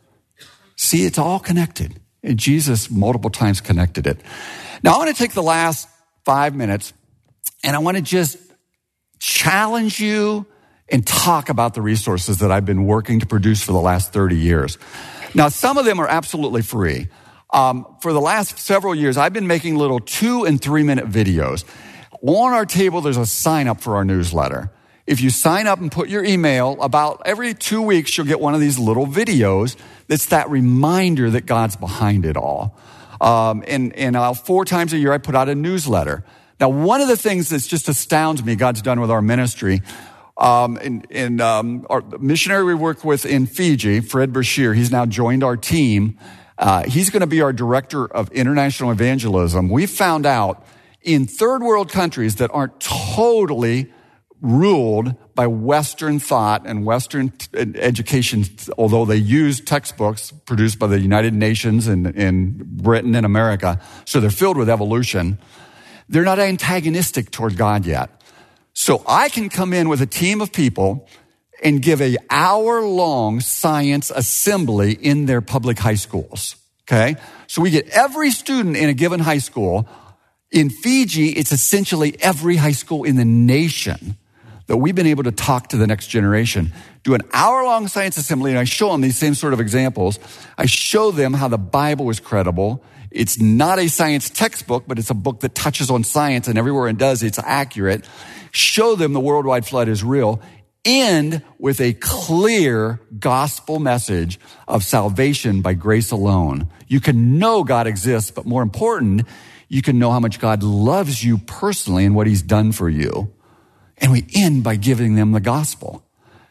See, it's all connected. And Jesus multiple times connected it. Now, I want to take the last five minutes and I want to just challenge you and talk about the resources that I've been working to produce for the last thirty years. Now, some of them are absolutely free. Um, for the last several years, I've been making little two and three minute videos. On our table, there's a sign up for our newsletter. If you sign up and put your email, about every two weeks, you'll get one of these little videos that's that reminder that God's behind it all. Um, and and uh, four times a year, I put out a newsletter. Now, one of the things that just astounds me, God's done with our ministry, um, in, in um, our missionary we work with in Fiji, Fred Bashir, he's now joined our team. Uh, he's going to be our director of international evangelism. We found out in third world countries that aren't totally ruled by Western thought and Western t- education, although they use textbooks produced by the United Nations and in Britain and America, so they're filled with evolution. They're not antagonistic toward God yet. So I can come in with a team of people and give a hour-long science assembly in their public high schools, okay? So we get every student in a given high school. In Fiji, it's essentially every high school in the nation that we've been able to talk to the next generation. Do an hour-long science assembly, and I show them these same sort of examples. I show them how the Bible is credible. It's not a science textbook, but it's a book that touches on science, and everywhere it does, it's accurate. Show them the worldwide flood is real. End with a clear gospel message of salvation by grace alone. You can know God exists, but more important, you can know how much God loves you personally and what he's done for you. And we end by giving them the gospel.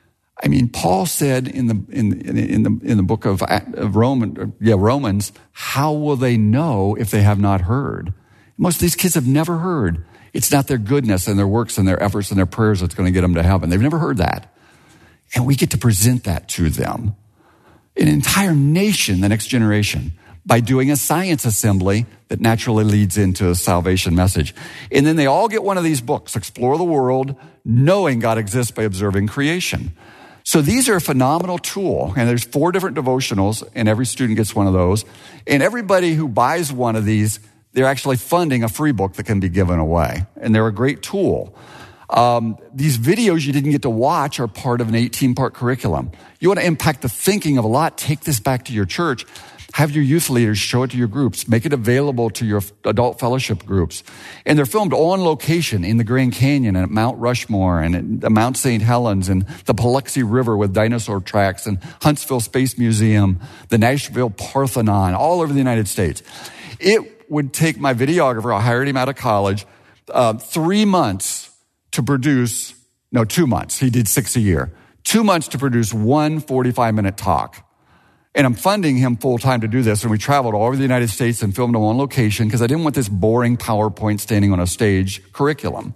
I mean, Paul said in the in in the in the book of, of Roman, yeah, Romans, how will they know if they have not heard? Most of these kids have never heard. It's not their goodness and their works and their efforts and their prayers that's going to get them to heaven. They've never heard that. And we get to present that to them. An entire nation, the next generation, by doing a science assembly that naturally leads into a salvation message. And then they all get one of these books, Explore the World, Knowing God Exists by Observing Creation. So these are a phenomenal tool, and there's four different devotionals, and every student gets one of those. And everybody who buys one of these, they're actually funding a free book that can be given away, and they're a great tool. Um, these videos you didn't get to watch are part of an eighteen-part curriculum. You want to impact the thinking of a lot, take this back to your church. Have your youth leaders show it to your groups. Make it available to your adult fellowship groups. And they're filmed on location in the Grand Canyon and at Mount Rushmore and at Mount Saint Helens and the Paluxy River with dinosaur tracks and Huntsville Space Museum, the Nashville Parthenon, all over the United States. It would take my videographer, I hired him out of college, uh, three months to produce, no, two months. He did six a year. Two months to produce one forty-five minute talk. And I'm funding him full-time to do this. And we traveled all over the United States and filmed him on location because I didn't want this boring PowerPoint standing on a stage curriculum.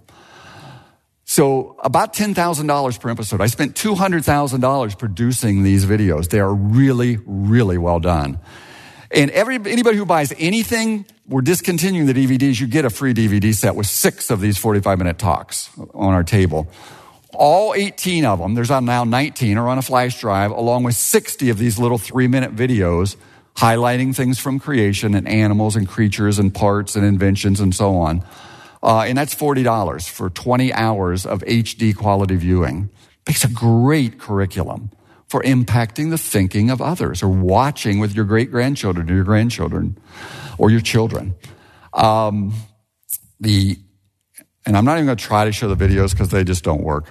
So about ten thousand dollars per episode. I spent two hundred thousand dollars producing these videos. They are really, really well done. And every anybody who buys anything, we're discontinuing the D V Ds. You get a free D V D set with six of these forty-five minute talks on our table. All eighteen of them, there's now nineteen, are on a flash drive, along with sixty of these little three-minute videos highlighting things from creation and animals and creatures and parts and inventions and so on. Uh, and that's forty dollars for twenty hours of H D quality viewing. Makes a great curriculum for impacting the thinking of others or watching with your great-grandchildren or your grandchildren or your children. Um, the and I'm not even going to try to show the videos because they just don't work.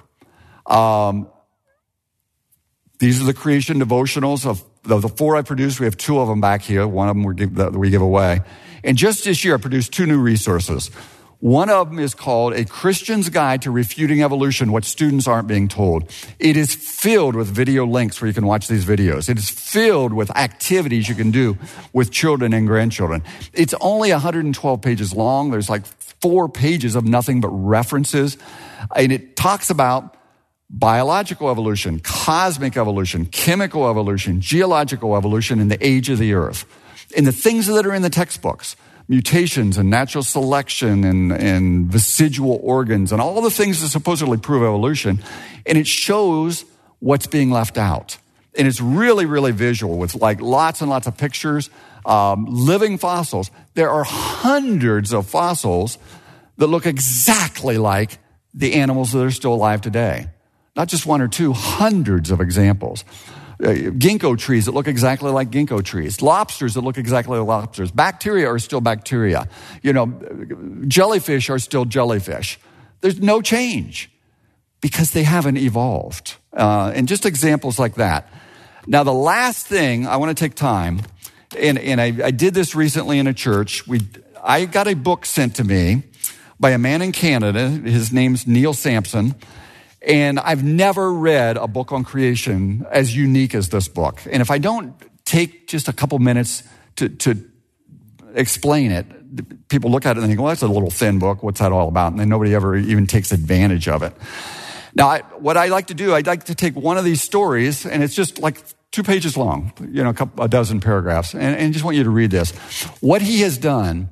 Um, these are the creation devotionals of the, the four I produced. We have two of them back here. One of them we give, that we give away. And just this year, I produced two new resources. One of them is called A Christian's Guide to Refuting Evolution, What Students Aren't Being Told. It is filled with video links where you can watch these videos. It is filled with activities you can do with children and grandchildren. It's only one hundred twelve pages long. There's like four pages of nothing but references. And it talks about biological evolution, cosmic evolution, chemical evolution, geological evolution, and the age of the earth. And the things that are in the textbooks, mutations and natural selection and, and vestigial organs and all the things that supposedly prove evolution. And it shows what's being left out. And it's really, really visual with like lots and lots of pictures, um, living fossils. There are hundreds of fossils that look exactly like the animals that are still alive today. Not just one or two, hundreds of examples. Uh, ginkgo trees that look exactly like ginkgo trees. Lobsters that look exactly like lobsters. Bacteria are still bacteria. You know, jellyfish are still jellyfish. There's no change because they haven't evolved. Uh, and just examples like that. Now, the last thing, I want to take time, and, and I, I did this recently in a church. We, I got a book sent to me by a man in Canada. His name's Neil Sampson. And I've never read a book on creation as unique as this book. And if I don't take just a couple minutes to, to explain it, people look at it and think, well, that's a little thin book. What's that all about? And then nobody ever even takes advantage of it. Now, I, what I like to do, I'd like to take one of these stories, and it's just like two pages long, you know, a, couple, a dozen paragraphs, and, and just want you to read this. What he has done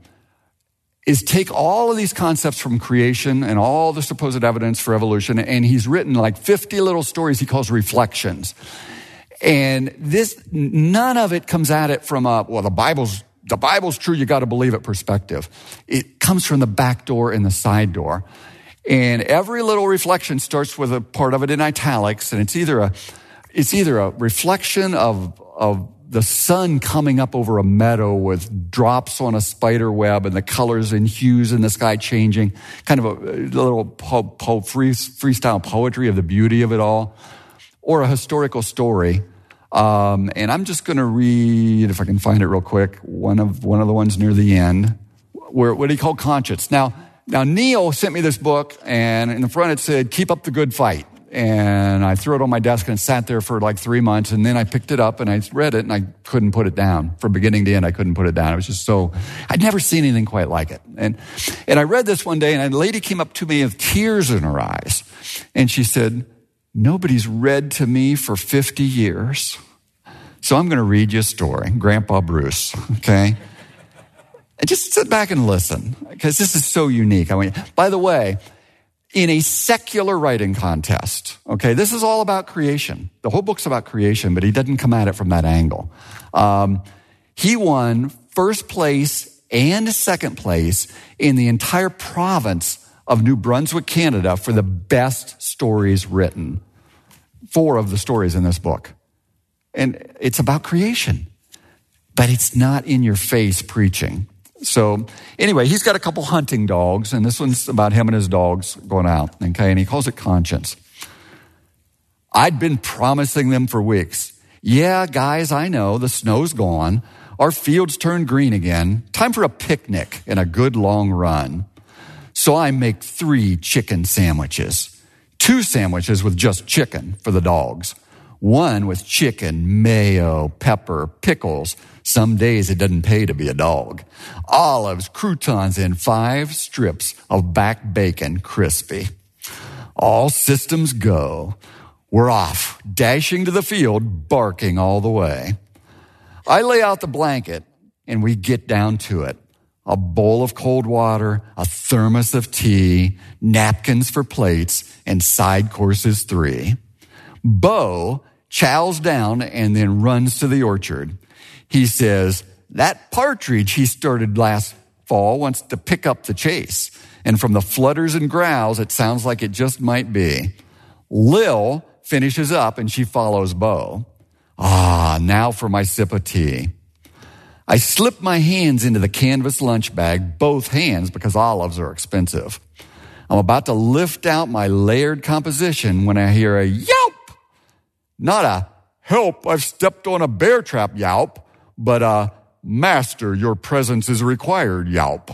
is take all of these concepts from creation and all the supposed evidence for evolution, and he's written like fifty little stories he calls reflections. And this, none of it comes at it from a, well, the Bible's, the Bible's true, you got to believe it perspective. It comes from the back door and the side door. And every little reflection starts with a part of it in italics, and it's either a, it's either a reflection of, of the sun coming up over a meadow with drops on a spider web and the colors and hues in the sky changing, kind of a, a little po- po- free, freestyle poetry of the beauty of it all, or a historical story. Um, and I'm just going to read, if I can find it real quick, one of one of the ones near the end, where what he called conscience. Now, now Neil sent me this book, and in the front it said, "Keep up the good fight." and I threw it on my desk and it sat there for like three months. And then I picked it up and I read it and I couldn't put it down. From beginning to end, I couldn't put it down. It was just so, I'd never seen anything quite like it. And, and I read this one day and a lady came up to me with tears in her eyes. And she said, nobody's read to me for fifty years. So I'm going to read you a story, Grandpa Bruce, okay? And just sit back and listen, because this is so unique. I mean, by the way, in a secular writing contest, okay, this is all about creation. The whole book's about creation, but he doesn't come at it from that angle. Um, he won first place and second place in the entire province of New Brunswick, Canada, for the best stories written. Four of the stories in this book. And it's about creation, but it's not in your face preaching. So anyway, he's got a couple hunting dogs, and this one's about him and his dogs going out, okay? And he calls it Conscience. I'd been promising them for weeks. Yeah, guys, I know, the snow's gone. Our fields turned green again. Time for a picnic and a good long run. So I make three chicken sandwiches. Two sandwiches with just chicken for the dogs. One with chicken, mayo, pepper, pickles. Some days it doesn't pay to be a dog. Olives, croutons, and five strips of back bacon, crispy. All systems go. We're off, dashing to the field, barking all the way. I lay out the blanket, and we get down to it. A bowl of cold water, a thermos of tea, napkins for plates, and side courses three. Bo chows down and then runs to the orchard. He says, that partridge he started last fall wants to pick up the chase. And from the flutters and growls, it sounds like it just might be. Lil finishes up and she follows Bo. Ah, now for my sip of tea. I slip my hands into the canvas lunch bag, both hands because olives are expensive. I'm about to lift out my layered composition when I hear a yelp. Not a help, I've stepped on a bear trap yelp, but a master, your presence is required yelp.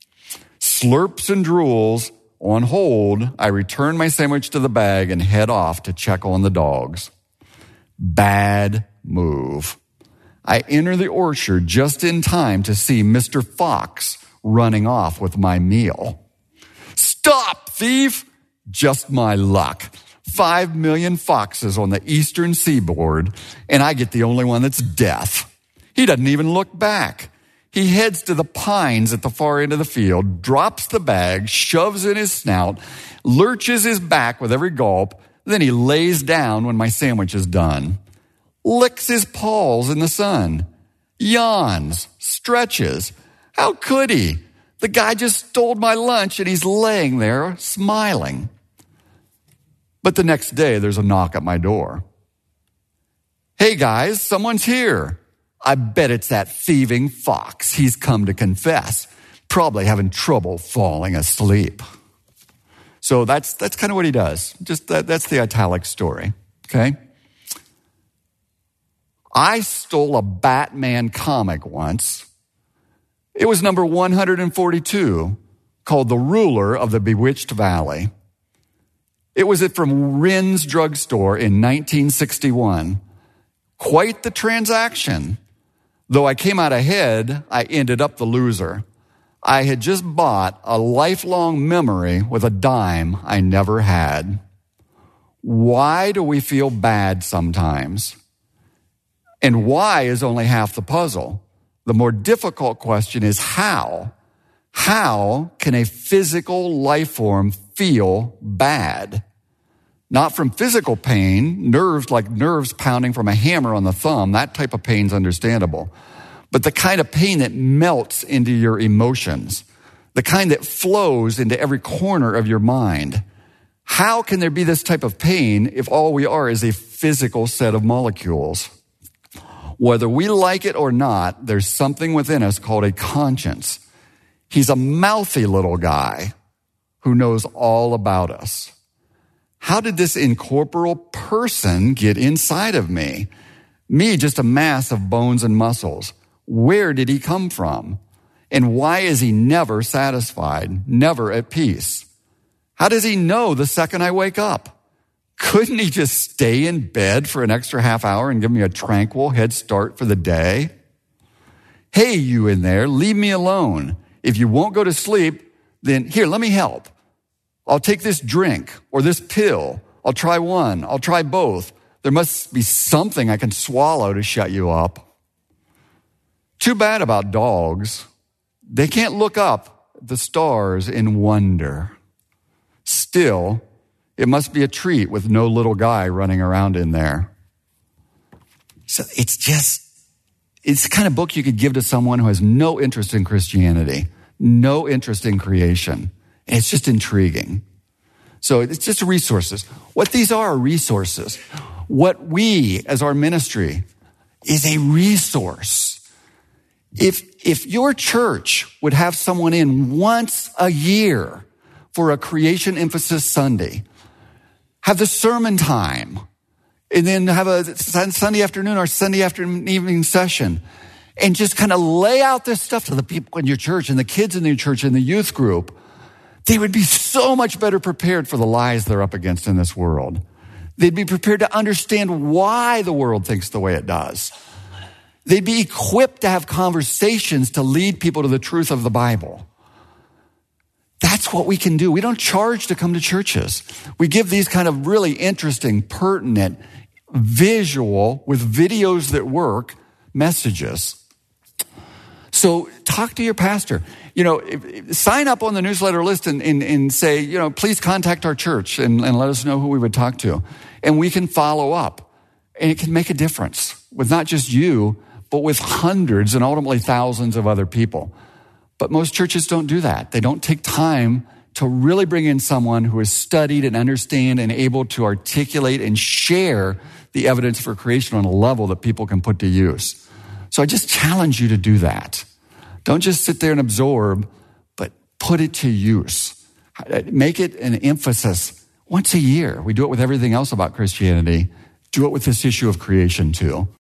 Slurps and drools on hold, I return my sandwich to the bag and head off to check on the dogs. Bad move. I enter the orchard just in time to see Mister Fox running off with my meal. Stop, thief! Just my luck. Five million foxes on the eastern seaboard, and I get the only one that's deaf. He doesn't even look back. He heads to the pines at the far end of the field, drops the bag, shoves in his snout, lurches his back with every gulp, then he lays down when my sandwich is done. Licks his paws in the sun. Yawns, stretches. How could he? The guy just stole my lunch and he's laying there smiling. But the next day, there's a knock at my door. Hey guys, someone's here. I bet it's that thieving fox. He's come to confess. Probably having trouble falling asleep. So that's that's kind of what he does. Just that, that's the italic story, okay? I stole a Batman comic once. It was number one hundred forty-two, called The Ruler of the Bewitched Valley. It was it from Wren's drugstore in nineteen sixty-one. Quite the transaction. Though I came out ahead, I ended up the loser. I had just bought a lifelong memory with a dime I never had. Why do we feel bad sometimes? And why is only half the puzzle. The more difficult question is how. How can a physical life form feel bad? Not from physical pain, nerves like nerves pounding from a hammer on the thumb, that type of pain's understandable. But the kind of pain that melts into your emotions, the kind that flows into every corner of your mind. How can there be this type of pain if all we are is a physical set of molecules? Whether we like it or not, there's something within us called a conscience. He's a mouthy little guy who knows all about us. How did this incorporeal person get inside of me? Me, just a mass of bones and muscles. Where did he come from? And why is he never satisfied, never at peace? How does he know the second I wake up? Couldn't he just stay in bed for an extra half hour and give me a tranquil head start for the day? Hey, you in there, leave me alone. If you won't go to sleep, then here, let me help. I'll take this drink or this pill. I'll try one. I'll try both. There must be something I can swallow to shut you up. Too bad about dogs. They can't look up at the stars in wonder. Still, it must be a treat with no little guy running around in there. So it's just, it's the kind of book you could give to someone who has no interest in Christianity, no interest in creation. And it's just intriguing. So it's just resources. What these are are resources. What we, as our ministry, is a resource. If, if your church would have someone in once a year for a Creation Emphasis Sunday, have the sermon time, and then have a Sunday afternoon or Sunday afternoon evening session, and just kind of lay out this stuff to the people in your church and the kids in your church and the youth group, they would be so much better prepared for the lies they're up against in this world. They'd be prepared to understand why the world thinks the way it does. They'd be equipped to have conversations to lead people to the truth of the Bible. That's what we can do. We don't charge to come to churches. We give these kind of really interesting, pertinent, visual, with videos that work, messages. So talk to your pastor. You know, if, if, sign up on the newsletter list and, and, and say, you know, please contact our church and, and let us know who we would talk to. And we can follow up. And it can make a difference with not just you, but with hundreds and ultimately thousands of other people. But most churches don't do that. They don't take time to really bring in someone who has studied and understand and able to articulate and share the evidence for creation on a level that people can put to use. So I just challenge you to do that. Don't just sit there and absorb, but put it to use. Make it an emphasis once a year. We do it with everything else about Christianity. Do it with this issue of creation too.